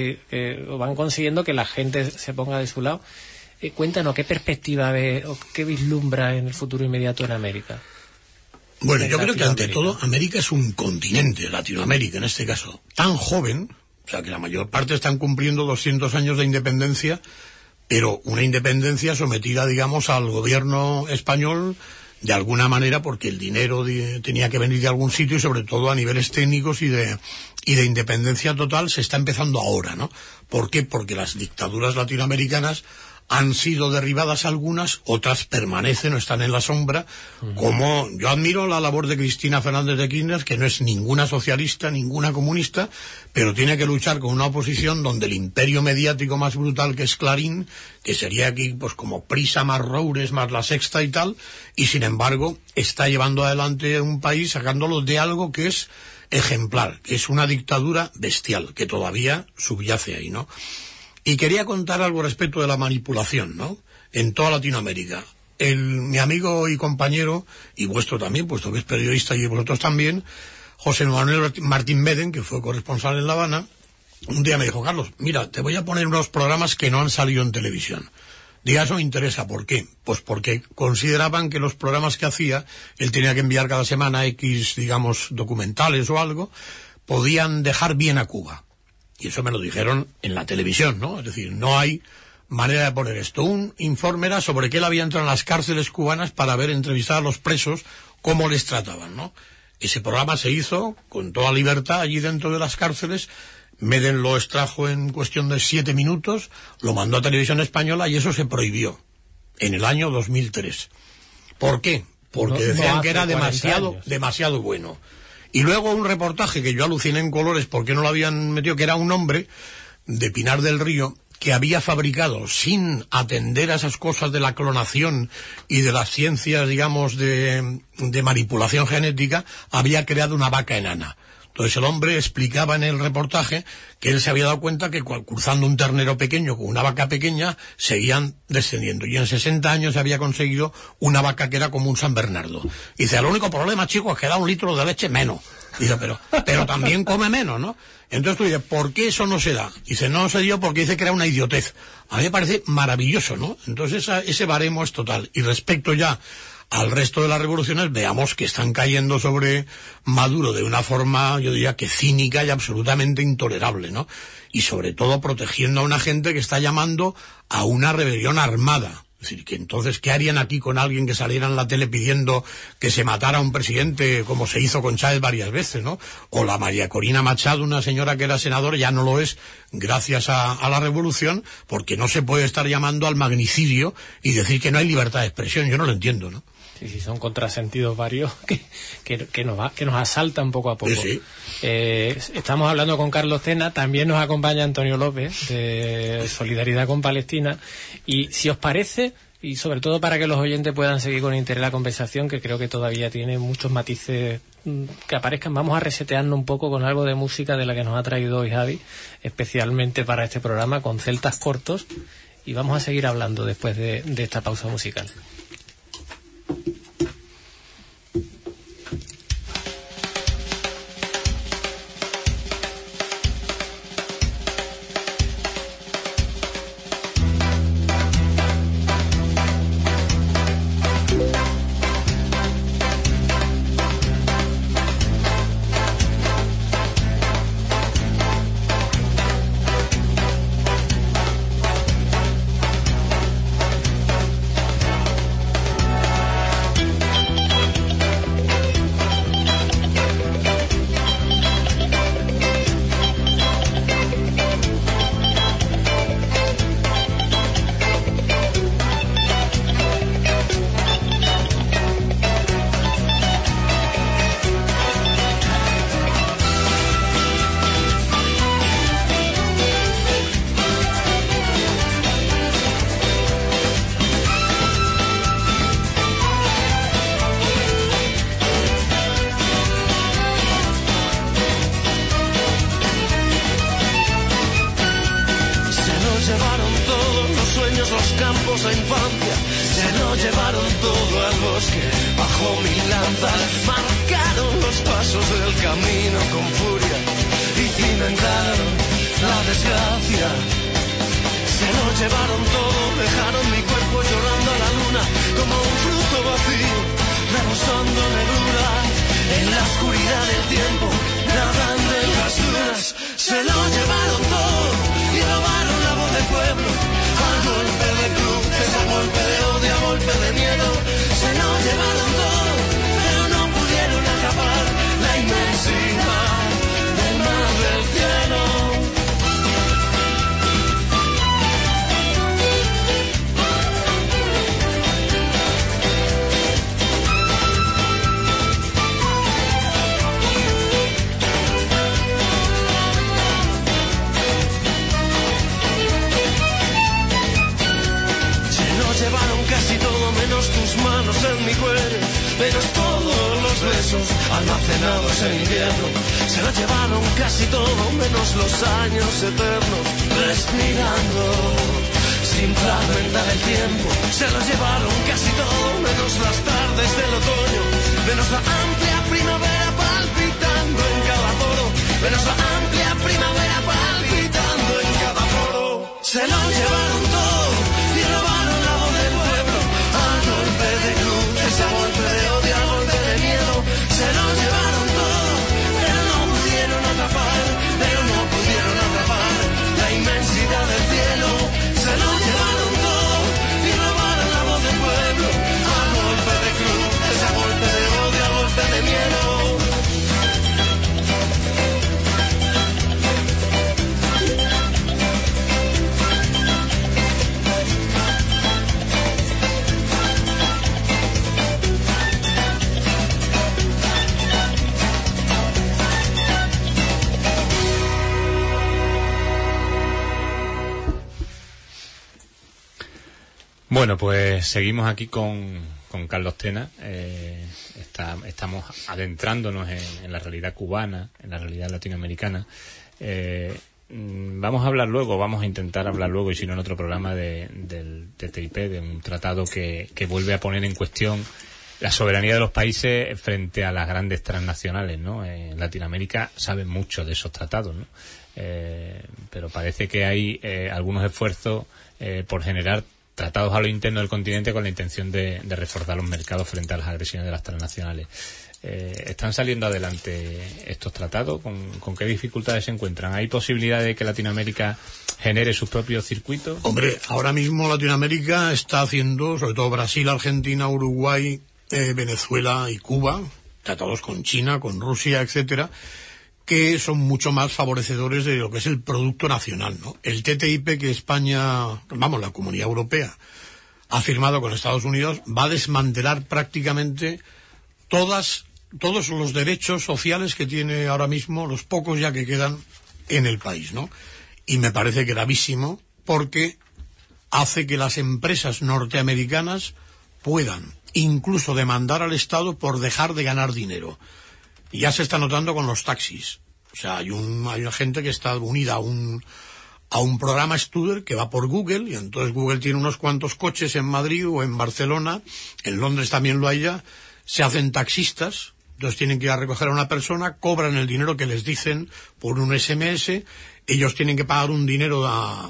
que la gente se ponga de su lado. Cuéntanos, ¿qué perspectiva ves o qué vislumbra en el futuro inmediato en América? Bueno, yo creo que ante todo América es un continente, Latinoamérica en este caso, tan joven, o sea que la mayor parte están cumpliendo 200 años de independencia, pero una independencia sometida, digamos, al gobierno español de alguna manera, porque el dinero tenía que venir de algún sitio, y sobre todo a niveles técnicos y de independencia total se está empezando ahora, ¿no? ¿Por qué? Porque las dictaduras latinoamericanas han sido derribadas algunas, otras permanecen o están en la sombra, como yo admiro la labor de Cristina Fernández de Kirchner, que no es ninguna socialista, ninguna comunista, pero tiene que luchar con una oposición donde el imperio mediático más brutal, que es Clarín, que sería aquí pues como Prisa más Roures más La Sexta y tal, y sin embargo está llevando adelante un país sacándolo de algo que es ejemplar, que es una dictadura bestial, que todavía subyace ahí, ¿no? Y quería contar algo respecto de la manipulación, ¿no?, en toda Latinoamérica. Mi amigo y compañero, y vuestro también, puesto que es periodista y vosotros también, José Manuel Martín Meden, que fue corresponsal en La Habana, un día me dijo: Carlos, mira, te voy a poner unos programas que no han salido en televisión. Diga, eso me interesa. ¿Por qué? Pues porque consideraban que los programas que hacía, él tenía que enviar cada semana X, digamos, documentales o algo, podían dejar bien a Cuba. Y eso me lo dijeron en la televisión, ¿no? Es decir, no hay manera de poner esto. Un informe era sobre que él había entrado en las cárceles cubanas para ver, entrevistar a los presos, cómo les trataban, ¿no? Ese programa se hizo con toda libertad allí dentro de las cárceles. Meden lo extrajo en cuestión de 7 minutos, lo mandó a Televisión Española y eso se prohibió en el año 2003. ¿Por qué? Porque decían que era demasiado bueno. Y luego un reportaje que yo aluciné en colores porque no lo habían metido, que era un hombre de Pinar del Río que había fabricado, sin atender a esas cosas de la clonación y de las ciencias, digamos, de manipulación genética, había creado una vaca enana. Entonces el hombre explicaba en el reportaje que él se había dado cuenta que cruzando un ternero pequeño con una vaca pequeña seguían descendiendo. Y en 60 años se había conseguido una vaca que era como un San Bernardo. Y dice, el único problema, chicos, es que da 1 litro de leche menos. Dice, pero también come menos, ¿no? Entonces tú dices, ¿por qué eso no se da? Dice, no se dio porque dice que era una idiotez. A mí me parece maravilloso, ¿no? Entonces ese baremo es total. Y respecto ya al resto de las revoluciones, veamos que están cayendo sobre Maduro de una forma, yo diría que cínica y absolutamente intolerable, ¿no? Y sobre todo protegiendo a una gente que está llamando a una rebelión armada. Es decir, que entonces, ¿qué harían aquí con alguien que saliera en la tele pidiendo que se matara a un presidente, como se hizo con Chávez varias veces, ¿no? O la María Corina Machado, una señora que era senadora, ya no lo es gracias a la revolución, porque no se puede estar llamando al magnicidio y decir que no hay libertad de expresión. Yo no lo entiendo, ¿no? Sí, son contrasentidos varios que nos asaltan poco a poco. Sí. Estamos hablando con Carlos Tena, también nos acompaña Antonio López, de Solidaridad con Palestina, y si os parece, y sobre todo para que los oyentes puedan seguir con interés la conversación, que creo que todavía tiene muchos matices que aparezcan, vamos a resetearnos un poco con algo de música de la que nos ha traído hoy Javi, especialmente para este programa, con celtas cortos, y vamos a seguir hablando después de esta pausa musical. campos a infancia. Se lo llevaron todo al bosque bajo mil lanzas. Marcaron los pasos del camino con furia y cimentaron la desgracia. Se lo llevaron todo, dejaron mi cuerpo llorando a la luna como un fruto vacío, rebosando negrura en la oscuridad del tiempo, nadando en las dunas. Se lo llevaron todo y robaron la voz del pueblo, a golpe de cruces, a golpe de odio, a golpe de miedo. Se lo llevaron todo, pero no pudieron atrapar la inmensidad del mar del cielo. Llevaron casi todo menos tus manos en mi cuello, menos todos los besos almacenados en invierno. Se lo llevaron casi todo menos los años eternos, respirando sin fragmentar el tiempo. Se lo llevaron casi todo menos las tardes del otoño, menos la amplia primavera palpitando en cada poro, menos la amplia primavera palpitando en cada poro. Se lo llevaron todo y robaron la voz del pueblo, a golpe de cruces, a golpe de odio, a golpe de miedo. Se lo llevaron todo, pero no pudieron atrapar, pero no pudieron atrapar la inmensidad del cielo. Se lo llevaron todo y robaron la voz del pueblo, a golpe de cruces, a golpe de odio, a golpe de miedo. Bueno, pues seguimos aquí con Carlos Tena. Estamos adentrándonos en la realidad cubana, en la realidad latinoamericana. Vamos a intentar hablar luego, y si no en otro programa, del TTIP, de un tratado que vuelve a poner en cuestión la soberanía de los países frente a las grandes transnacionales, ¿no? En Latinoamérica saben mucho de esos tratados, ¿no? Pero parece que hay algunos esfuerzos por generar tratados a lo interno del continente con la intención de reforzar los mercados frente a las agresiones de las transnacionales. ¿Están saliendo adelante estos tratados? ¿Con qué dificultades se encuentran? ¿Hay posibilidad de que Latinoamérica genere sus propios circuitos? Hombre, ahora mismo Latinoamérica está haciendo, sobre todo Brasil, Argentina, Uruguay, Venezuela y Cuba, tratados con China, con Rusia, etcétera, que son mucho más favorecedores de lo que es el producto nacional, ¿no? El TTIP que España, la Comunidad Europea, ha firmado con Estados Unidos, va a desmantelar prácticamente todos los derechos sociales que tiene ahora mismo, los pocos ya que quedan en el país, ¿no? Y me parece gravísimo porque hace que las empresas norteamericanas puedan incluso demandar al Estado por dejar de ganar dinero. Y ya se está notando con los taxis. O sea, hay una gente que está unida a un programa Studer que va por Google, y entonces Google tiene unos cuantos coches en Madrid o en Barcelona, en Londres también lo hay ya, se hacen taxistas, entonces tienen que ir a recoger a una persona, cobran el dinero que les dicen por un SMS, ellos tienen que pagar un dinero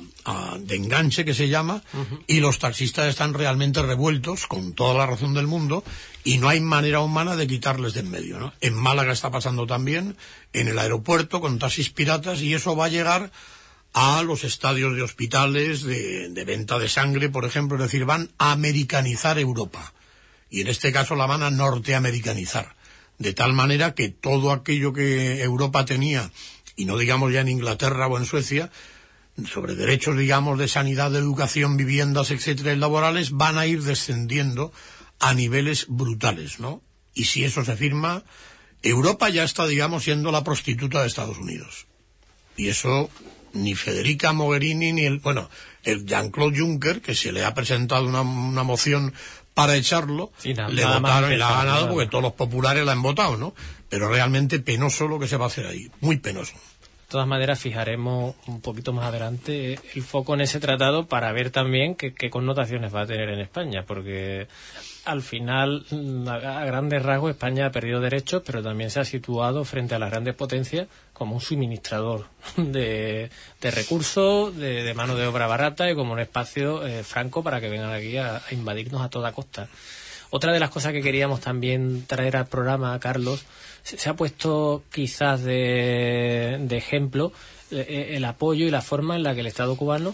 de enganche que se llama, y los taxistas están realmente revueltos, con toda la razón del mundo, y no hay manera humana de quitarles de en medio, ¿no? En Málaga está pasando también, en el aeropuerto, con taxis piratas, y eso va a llegar a los estadios de hospitales, de venta de sangre, por ejemplo, es decir, van a americanizar Europa, y en este caso la van a norteamericanizar, de tal manera que todo aquello que Europa tenía, y no digamos ya en Inglaterra o en Suecia, sobre derechos, digamos, de sanidad, de educación, viviendas, etcétera, y laborales, van a ir descendiendo a niveles brutales, ¿no? Y si eso se firma, Europa ya está, digamos, siendo la prostituta de Estados Unidos. Y eso ni Federica Mogherini ni el Jean-Claude Juncker, que se le ha presentado una moción para echarlo, le votaron y la ha ganado porque todos los populares la han votado, ¿no? Pero realmente penoso lo que se va a hacer ahí, muy penoso. todas maneras fijaremos un poquito más adelante el foco en ese tratado para ver también qué connotaciones va a tener en España, porque al final, a grandes rasgos, España ha perdido derechos, pero también se ha situado frente a las grandes potencias como un suministrador de recursos, de mano de obra barata y como un espacio franco para que vengan aquí a invadirnos a toda costa. Otra de las cosas que queríamos también traer al programa, Carlos, se ha puesto quizás de ejemplo el apoyo y la forma en la que el Estado cubano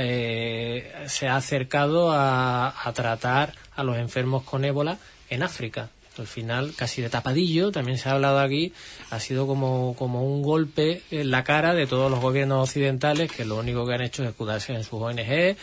se ha acercado a tratar a los enfermos con ébola en África. Al final, casi de tapadillo, también se ha hablado aquí, ha sido como un golpe en la cara de todos los gobiernos occidentales, que lo único que han hecho es escudarse en sus ONG,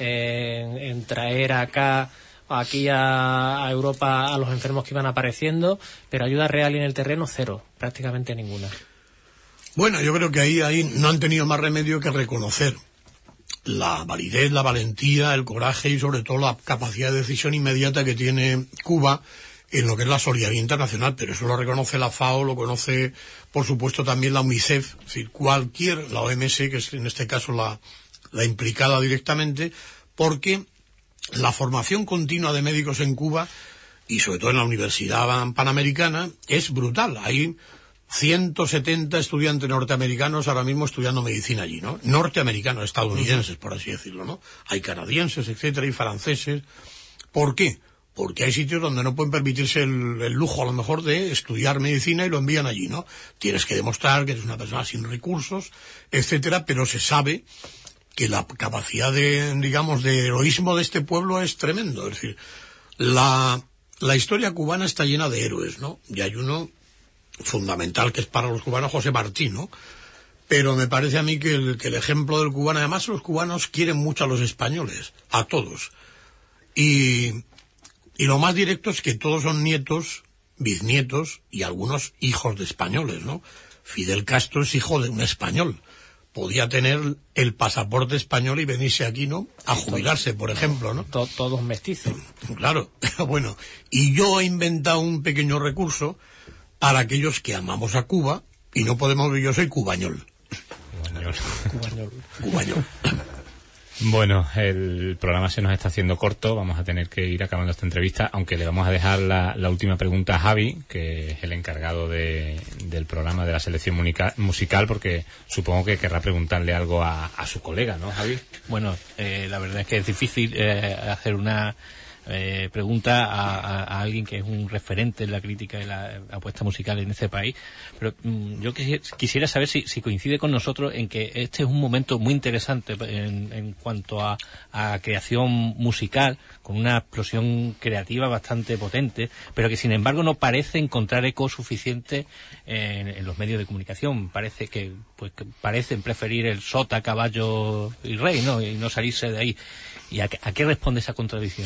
en traer aquí a Europa a los enfermos que iban apareciendo, pero ayuda real y en el terreno cero, prácticamente ninguna. Bueno, yo creo que ahí no han tenido más remedio que reconocer la validez, la valentía, el coraje y sobre todo la capacidad de decisión inmediata que tiene Cuba en lo que es la solidaridad internacional, pero eso lo reconoce la FAO, lo conoce por supuesto también la UNICEF, es decir, la OMS, que es en este caso la implicada directamente, porque la formación continua de médicos en Cuba, y sobre todo en la Universidad Panamericana, es brutal. Hay 170 estudiantes norteamericanos ahora mismo estudiando medicina allí, ¿no? Norteamericanos, estadounidenses, por así decirlo, ¿no? Hay canadienses, etcétera, y franceses. ¿Por qué? Porque hay sitios donde no pueden permitirse el lujo, a lo mejor, de estudiar medicina y lo envían allí, ¿no? Tienes que demostrar que eres una persona sin recursos, etcétera, pero se sabe que la capacidad de heroísmo de este pueblo es tremendo. Es decir, la historia cubana está llena de héroes, ¿no? Y hay uno fundamental que es para los cubanos, José Martí, ¿no? Pero me parece a mí que el ejemplo del cubano, además los cubanos quieren mucho a los españoles, a todos. Y lo más directo es que todos son nietos, bisnietos y algunos hijos de españoles, ¿no? Fidel Castro es hijo de un español. Podía tener el pasaporte español y venirse aquí, ¿no? A jubilarse, por ejemplo, ¿no? Todos mestizos. Claro. Bueno, y yo he inventado un pequeño recurso para aquellos que amamos a Cuba y no podemos... Yo soy cubañol. Cubañol. Bueno, el programa se nos está haciendo corto, vamos a tener que ir acabando esta entrevista, aunque le vamos a dejar la última pregunta a Javi, que es el encargado del programa de la selección musical, porque supongo que querrá preguntarle algo a su colega, ¿no, Javi? Bueno, la verdad es que es difícil hacer una pregunta a alguien que es un referente en la crítica y la apuesta musical en este país, pero yo quisiera saber si coincide con nosotros en que este es un momento muy interesante en cuanto a creación musical, con una explosión creativa bastante potente, pero que sin embargo no parece encontrar eco suficiente en los medios de comunicación. Parece que parecen preferir el sota, caballo y rey, ¿no? Y no salirse de ahí. ¿Y a qué responde esa contradicción?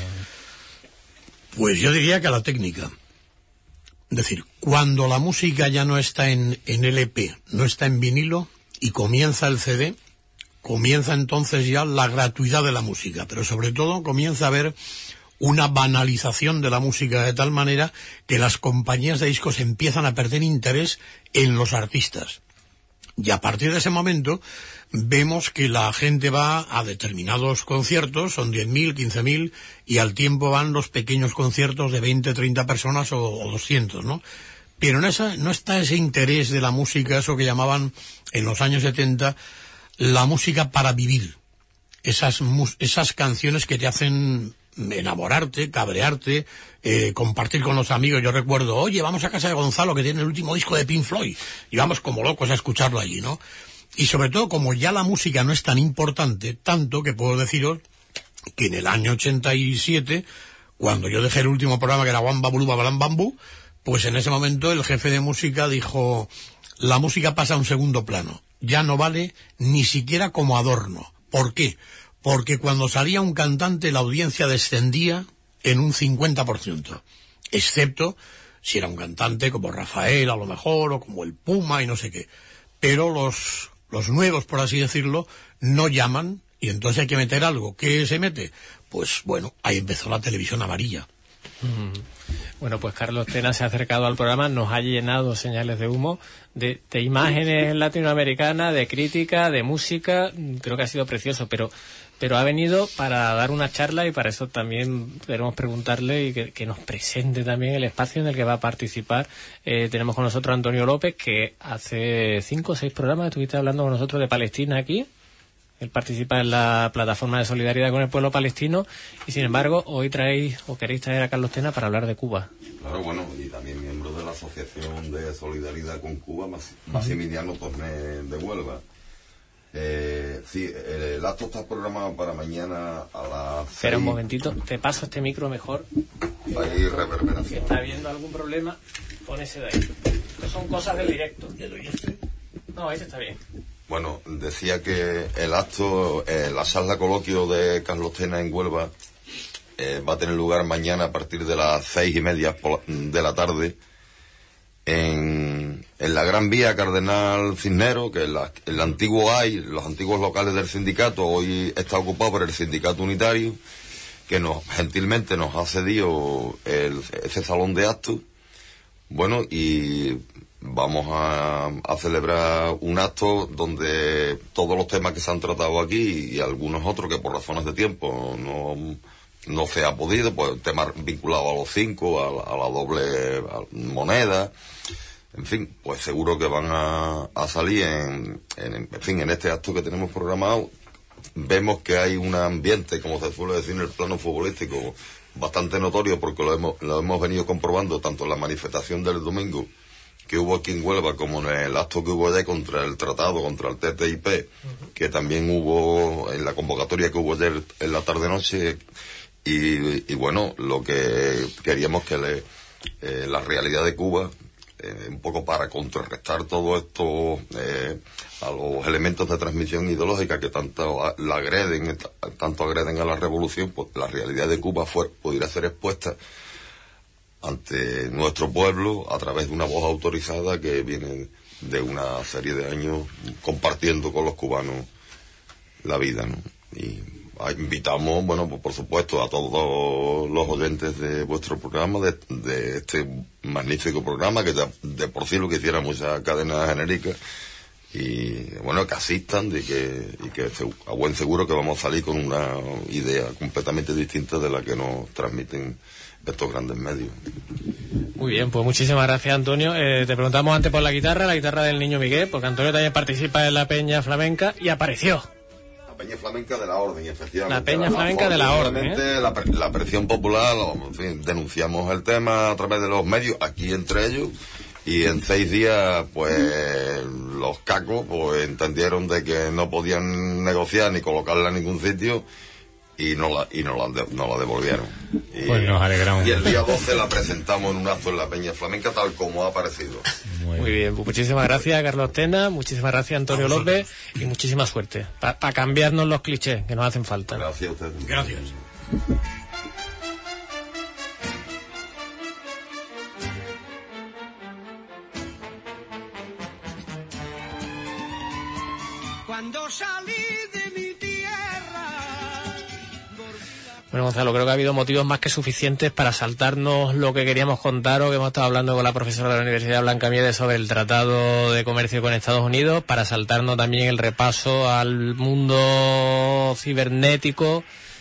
Pues yo diría que a la técnica. Es decir, cuando la música ya no está en LP, no está en vinilo y comienza el CD, comienza entonces ya la gratuidad de la música, pero sobre todo comienza a haber una banalización de la música de tal manera que las compañías de discos empiezan a perder interés en los artistas. Y a partir de ese momento vemos que la gente va a determinados conciertos, son 10.000, 15.000, y al tiempo van los pequeños conciertos de 20, 30 personas o 200, ¿no? Pero no está ese interés de la música, eso que llamaban en los años 70 la música para vivir. Esas canciones que te hacen enamorarte, cabrearte, compartir con los amigos. Yo recuerdo, oye, vamos a casa de Gonzalo, que tiene el último disco de Pink Floyd, y vamos como locos a escucharlo allí, ¿no? Y sobre todo, como ya la música no es tan importante, tanto que puedo deciros que en el año 87, cuando yo dejé el último programa, que era Wamba Bulu Babalam Bambú, pues en ese momento el jefe de música dijo, la música pasa a un segundo plano, ya no vale ni siquiera como adorno. ¿Por qué? Porque cuando salía un cantante la audiencia descendía en un 50%, excepto si era un cantante como Rafael a lo mejor, o como el Puma y no sé qué. Pero los nuevos, por así decirlo, no llaman, y entonces hay que meter algo. ¿Qué se mete? Pues bueno, ahí empezó la televisión amarilla. Bueno, pues Carlos Tena se ha acercado al programa, nos ha llenado Señales de Humo de imágenes latinoamericanas, de crítica, de música. Creo que ha sido precioso, pero ha venido para dar una charla y para eso también queremos preguntarle y que nos presente también el espacio en el que va a participar. Tenemos con nosotros a Antonio López, que hace 5 o 6 programas estuviste hablando con nosotros de Palestina aquí. Él participa en la plataforma de solidaridad con el pueblo palestino y, sin embargo, hoy queréis traer a Carlos Tena para hablar de Cuba. Claro, bueno, y también miembro de la Asociación de Solidaridad con Cuba, Maximiliano Torné de Huelva. Sí, el acto está programado para mañana a las 6. Espera un momentito, te paso este micro mejor. Hay reverberación. Si está habiendo algún problema, pon ese de ahí. Estas son cosas del directo. No, este está bien. Bueno, decía que el acto, la sala coloquio de Carlos Tena en Huelva va a tener lugar mañana a partir de las 6:30 de la tarde en la Gran Vía Cardenal Cisneros, que es el antiguo AI, los antiguos locales del sindicato. Hoy está ocupado por el Sindicato Unitario, que gentilmente nos ha cedido ese salón de actos. Bueno, y vamos a celebrar un acto donde todos los temas que se han tratado aquí y algunos otros que por razones de tiempo no se ha podido, pues temas vinculados a los 5, a la doble moneda, en fin, pues seguro que van a salir en este acto que tenemos programado. Vemos que hay un ambiente, como se suele decir en el plano futbolístico, bastante notorio, porque lo hemos venido comprobando tanto en la manifestación del domingo que hubo aquí en Huelva, como en el acto que hubo ayer contra el tratado, contra el TTIP, que también hubo en la convocatoria que hubo ayer en la tarde-noche, y bueno, lo que queríamos que la realidad de Cuba, un poco para contrarrestar todo esto, a los elementos de transmisión ideológica que tanto agreden a la revolución, pues la realidad de Cuba pudiera ser expuesta ante nuestro pueblo a través de una voz autorizada que viene de una serie de años compartiendo con los cubanos la vida, ¿no? Y invitamos, bueno, pues por supuesto a todos los oyentes de vuestro programa, de este magnífico programa, que de por sí lo que hiciera muchas cadenas genéricas, y bueno, que asistan y que a buen seguro que vamos a salir con una idea completamente distinta de la que nos transmiten estos grandes medios. Muy bien, pues muchísimas gracias, Antonio. Te preguntamos antes por la guitarra del Niño Miguel, porque Antonio también participa en la Peña Flamenca y apareció. La Peña Flamenca de la Orden, efectivamente. La Peña Flamenca de la Orden, La presión popular, en fin, denunciamos el tema a través de los medios, aquí entre ellos, y en 6 días, pues, los cacos, pues, entendieron de que no podían negociar ni colocarla en ningún sitio, y no la devolvieron. Pues nos alegramos. Y el día 12 la presentamos en un acto en la Peña Flamenca tal como ha aparecido. Muy bien, pues muchísimas gracias, Carlos Tena, muchísimas gracias, Antonio López, y muchísima suerte para cambiarnos los clichés que nos hacen falta. Gracias a ustedes. Gracias. Cuando salí de mi tierra. Bueno, Gonzalo, creo que ha habido motivos más que suficientes para saltarnos lo que queríamos contar, o que hemos estado hablando con la profesora de la Universidad Blanca Miedes sobre el Tratado de Comercio con Estados Unidos, para saltarnos también el repaso al mundo cibernético,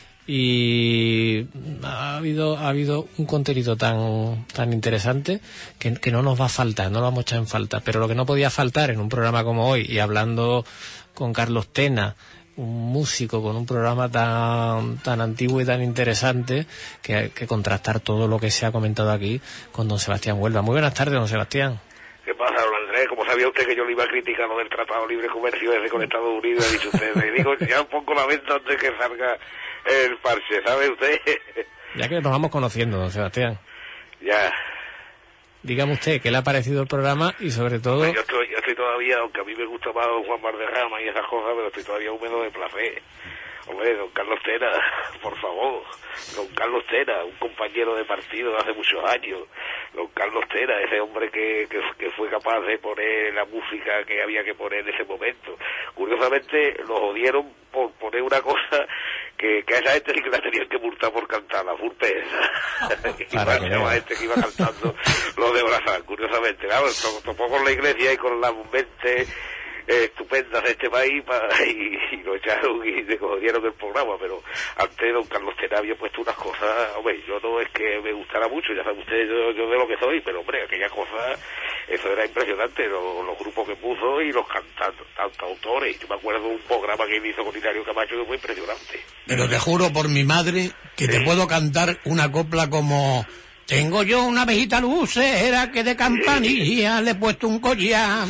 y ha habido un contenido tan interesante que no nos va a faltar, no lo vamos a echar en falta. Pero lo que no podía faltar en un programa como hoy, y hablando con Carlos Tena, un músico con un programa tan antiguo y tan interesante, que contrastar todo lo que se ha comentado aquí con don Sebastián Huelva. Muy buenas tardes, don Sebastián. ¿Qué pasa, don Andrés? Como sabía usted que yo le iba a criticar lo del Tratado de Libre Comercio ese con Estados Unidos, ha dicho usted, le digo ya un poco la venta antes que salga el parche, ¿sabe usted? Ya que nos vamos conociendo, don Sebastián. Ya. Dígame usted qué le ha parecido el programa y sobre todo... Pues yo estoy todavía, aunque a mí me gusta más don Juan Valderrama y esas cosas, pero estoy todavía húmedo de placer. Hombre, don Carlos Tena, por favor, don Carlos Tena, un compañero de partido de hace muchos años, don Carlos Tena, ese hombre que fue capaz de poner la música que había que poner en ese momento. Curiosamente, lo jodieron por poner una cosa que que a esa gente sí que la tenían que multar por cantar la Furpe y más a gente que iba cantando lo de Brazán, curiosamente, claro, topó con la iglesia y con la mente estupendas de este país y lo echaron y le jodieron el programa, pero antes don Carlos Tena había puesto unas cosas, hombre, yo no es que me gustara mucho, ya saben ustedes yo de lo que soy, pero hombre, aquella cosa, eso era impresionante, los grupos que puso y los cantautores. Yo me acuerdo de un programa que él hizo con Hilario Camacho que fue impresionante. Pero te juro por mi madre que te puedo cantar una copla como... Tengo yo una abejita lucera que de campanilla le he puesto un collar.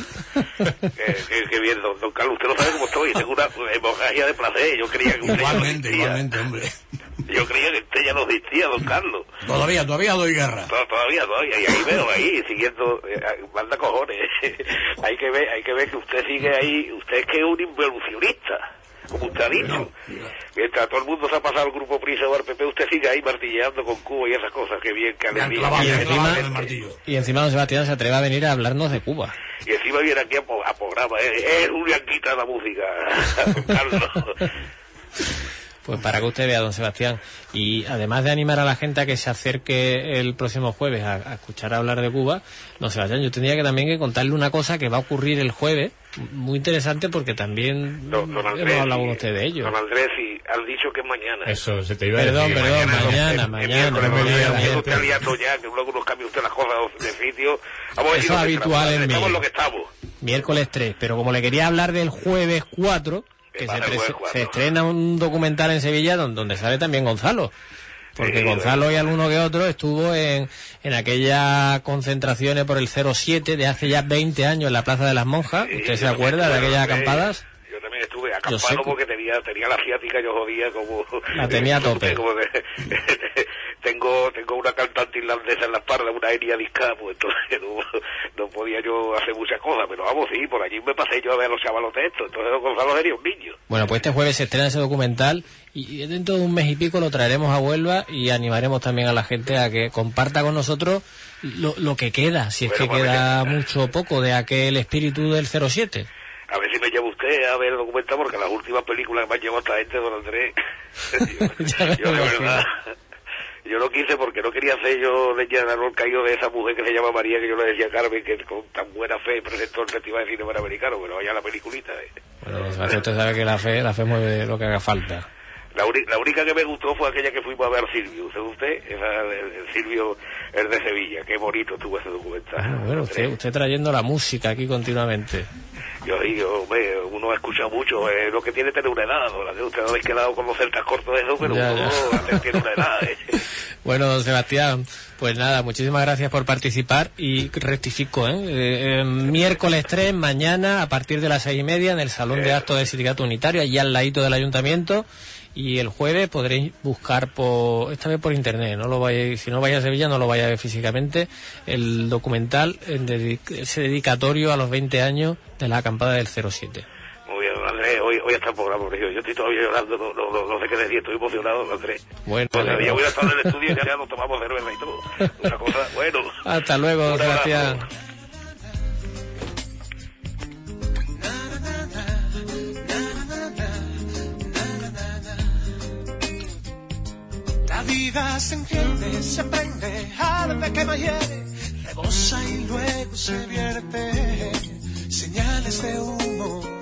Qué bien, don Carlos, usted no sabe cómo estoy, tengo una hemorragia de placer, yo creía que usted Igualmente, hombre. Yo creía que usted ya no existía, don Carlos. Todavía doy guerra. Todavía, y ahí veo, siguiendo, manda cojones. hay que ver que usted sigue ahí, usted es que es un involucionista. Como usted ha dicho, mientras todo el mundo se ha pasado al grupo Prisa o al PP, usted sigue ahí martilleando con Cuba y esas cosas, que bien, que alegría. Y encima don Sebastián se atreve a venir a hablarnos de Cuba. Y encima viene aquí a programa, es un yanquita de la música, Carlos. Pues para que usted vea, don Sebastián, y además de animar a la gente a que se acerque el próximo jueves a escuchar hablar de Cuba, don Sebastián, yo tendría que también que contarle una cosa que va a ocurrir el jueves, muy interesante porque también don Andrés, hemos hablado con usted de ello. Don Andrés, sí, has dicho que es mañana. Eso, se te iba a decir. Perdón, mañana. Usted liando ya, que luego nos cambie usted las cosas de sitio. Eso es habitual en mí. Estamos lo que estamos. Miércoles 3, pero como le quería hablar del jueves 4... que se estrena un documental en Sevilla donde sale también Gonzalo, porque Gonzalo y alguno que otro estuvo en aquellas concentraciones por el 07 de hace ya 20 años en la Plaza de las Monjas. ¿Usted se acuerda de aquellas acampadas? Yo también estuve acampado porque tenía la ciática, yo jodía como... La tenía a tope. Tengo una cantante irlandesa en la espalda, una hernia discal, pues entonces no podía yo hacer muchas cosas, pero vamos, sí, por allí me pasé yo a ver a los chavalotes estos, entonces don Gonzalo sería un niño. Bueno, pues este jueves se estrena ese documental y dentro de un mes y pico lo traeremos a Huelva y animaremos también a la gente a que comparta con nosotros lo que queda, si es que queda mucho o poco de aquel espíritu del 07. A ver si me lleva usted a ver el documental, porque las últimas películas que me han llevado esta gente, don Andrés, yo de verdad... Yo no quise porque no quería ser yo leña de árbol caído de esa mujer que se llama María, que yo le decía a Carmen que con tan buena fe presentó el Festival de Cine Panamericano, pero vaya la peliculita. Bueno, usted sabe que la fe mueve lo que haga falta. La única que me gustó fue aquella que fuimos a ver Silvio, ¿sabe usted? El Silvio, el de Sevilla, qué bonito estuvo ese documental. Bueno, usted trayendo la música aquí continuamente. Yo digo, uno ha escuchado mucho, lo que tiene tener una edad, ¿no? Usted no habéis quedado con los celtas cortos de eso, pero uno tiene una edad. Bueno, don Sebastián, pues nada, muchísimas gracias por participar y rectifico, miércoles 3, mañana, a partir de las 6:30, en el Salón de Actos del Sindicato Unitario, allí al ladito del Ayuntamiento, y el jueves podréis buscar esta vez por internet, si no vais a Sevilla no lo vais a ver físicamente, el documental, ese dedicatorio a los 20 años de la acampada del 07. Muy bien, Andrés, hoy está el programa, yo estoy todavía llorando, no sé qué decir, estoy emocionado, Andrés. Bueno, ya voy a estar en el estudio y ya nos tomamos cerveza y todo, una cosa, bueno. Hasta luego, don Sebastián. La vida se enciende, se prende, arde que me hiere, rebosa y luego se vierte, señales de humo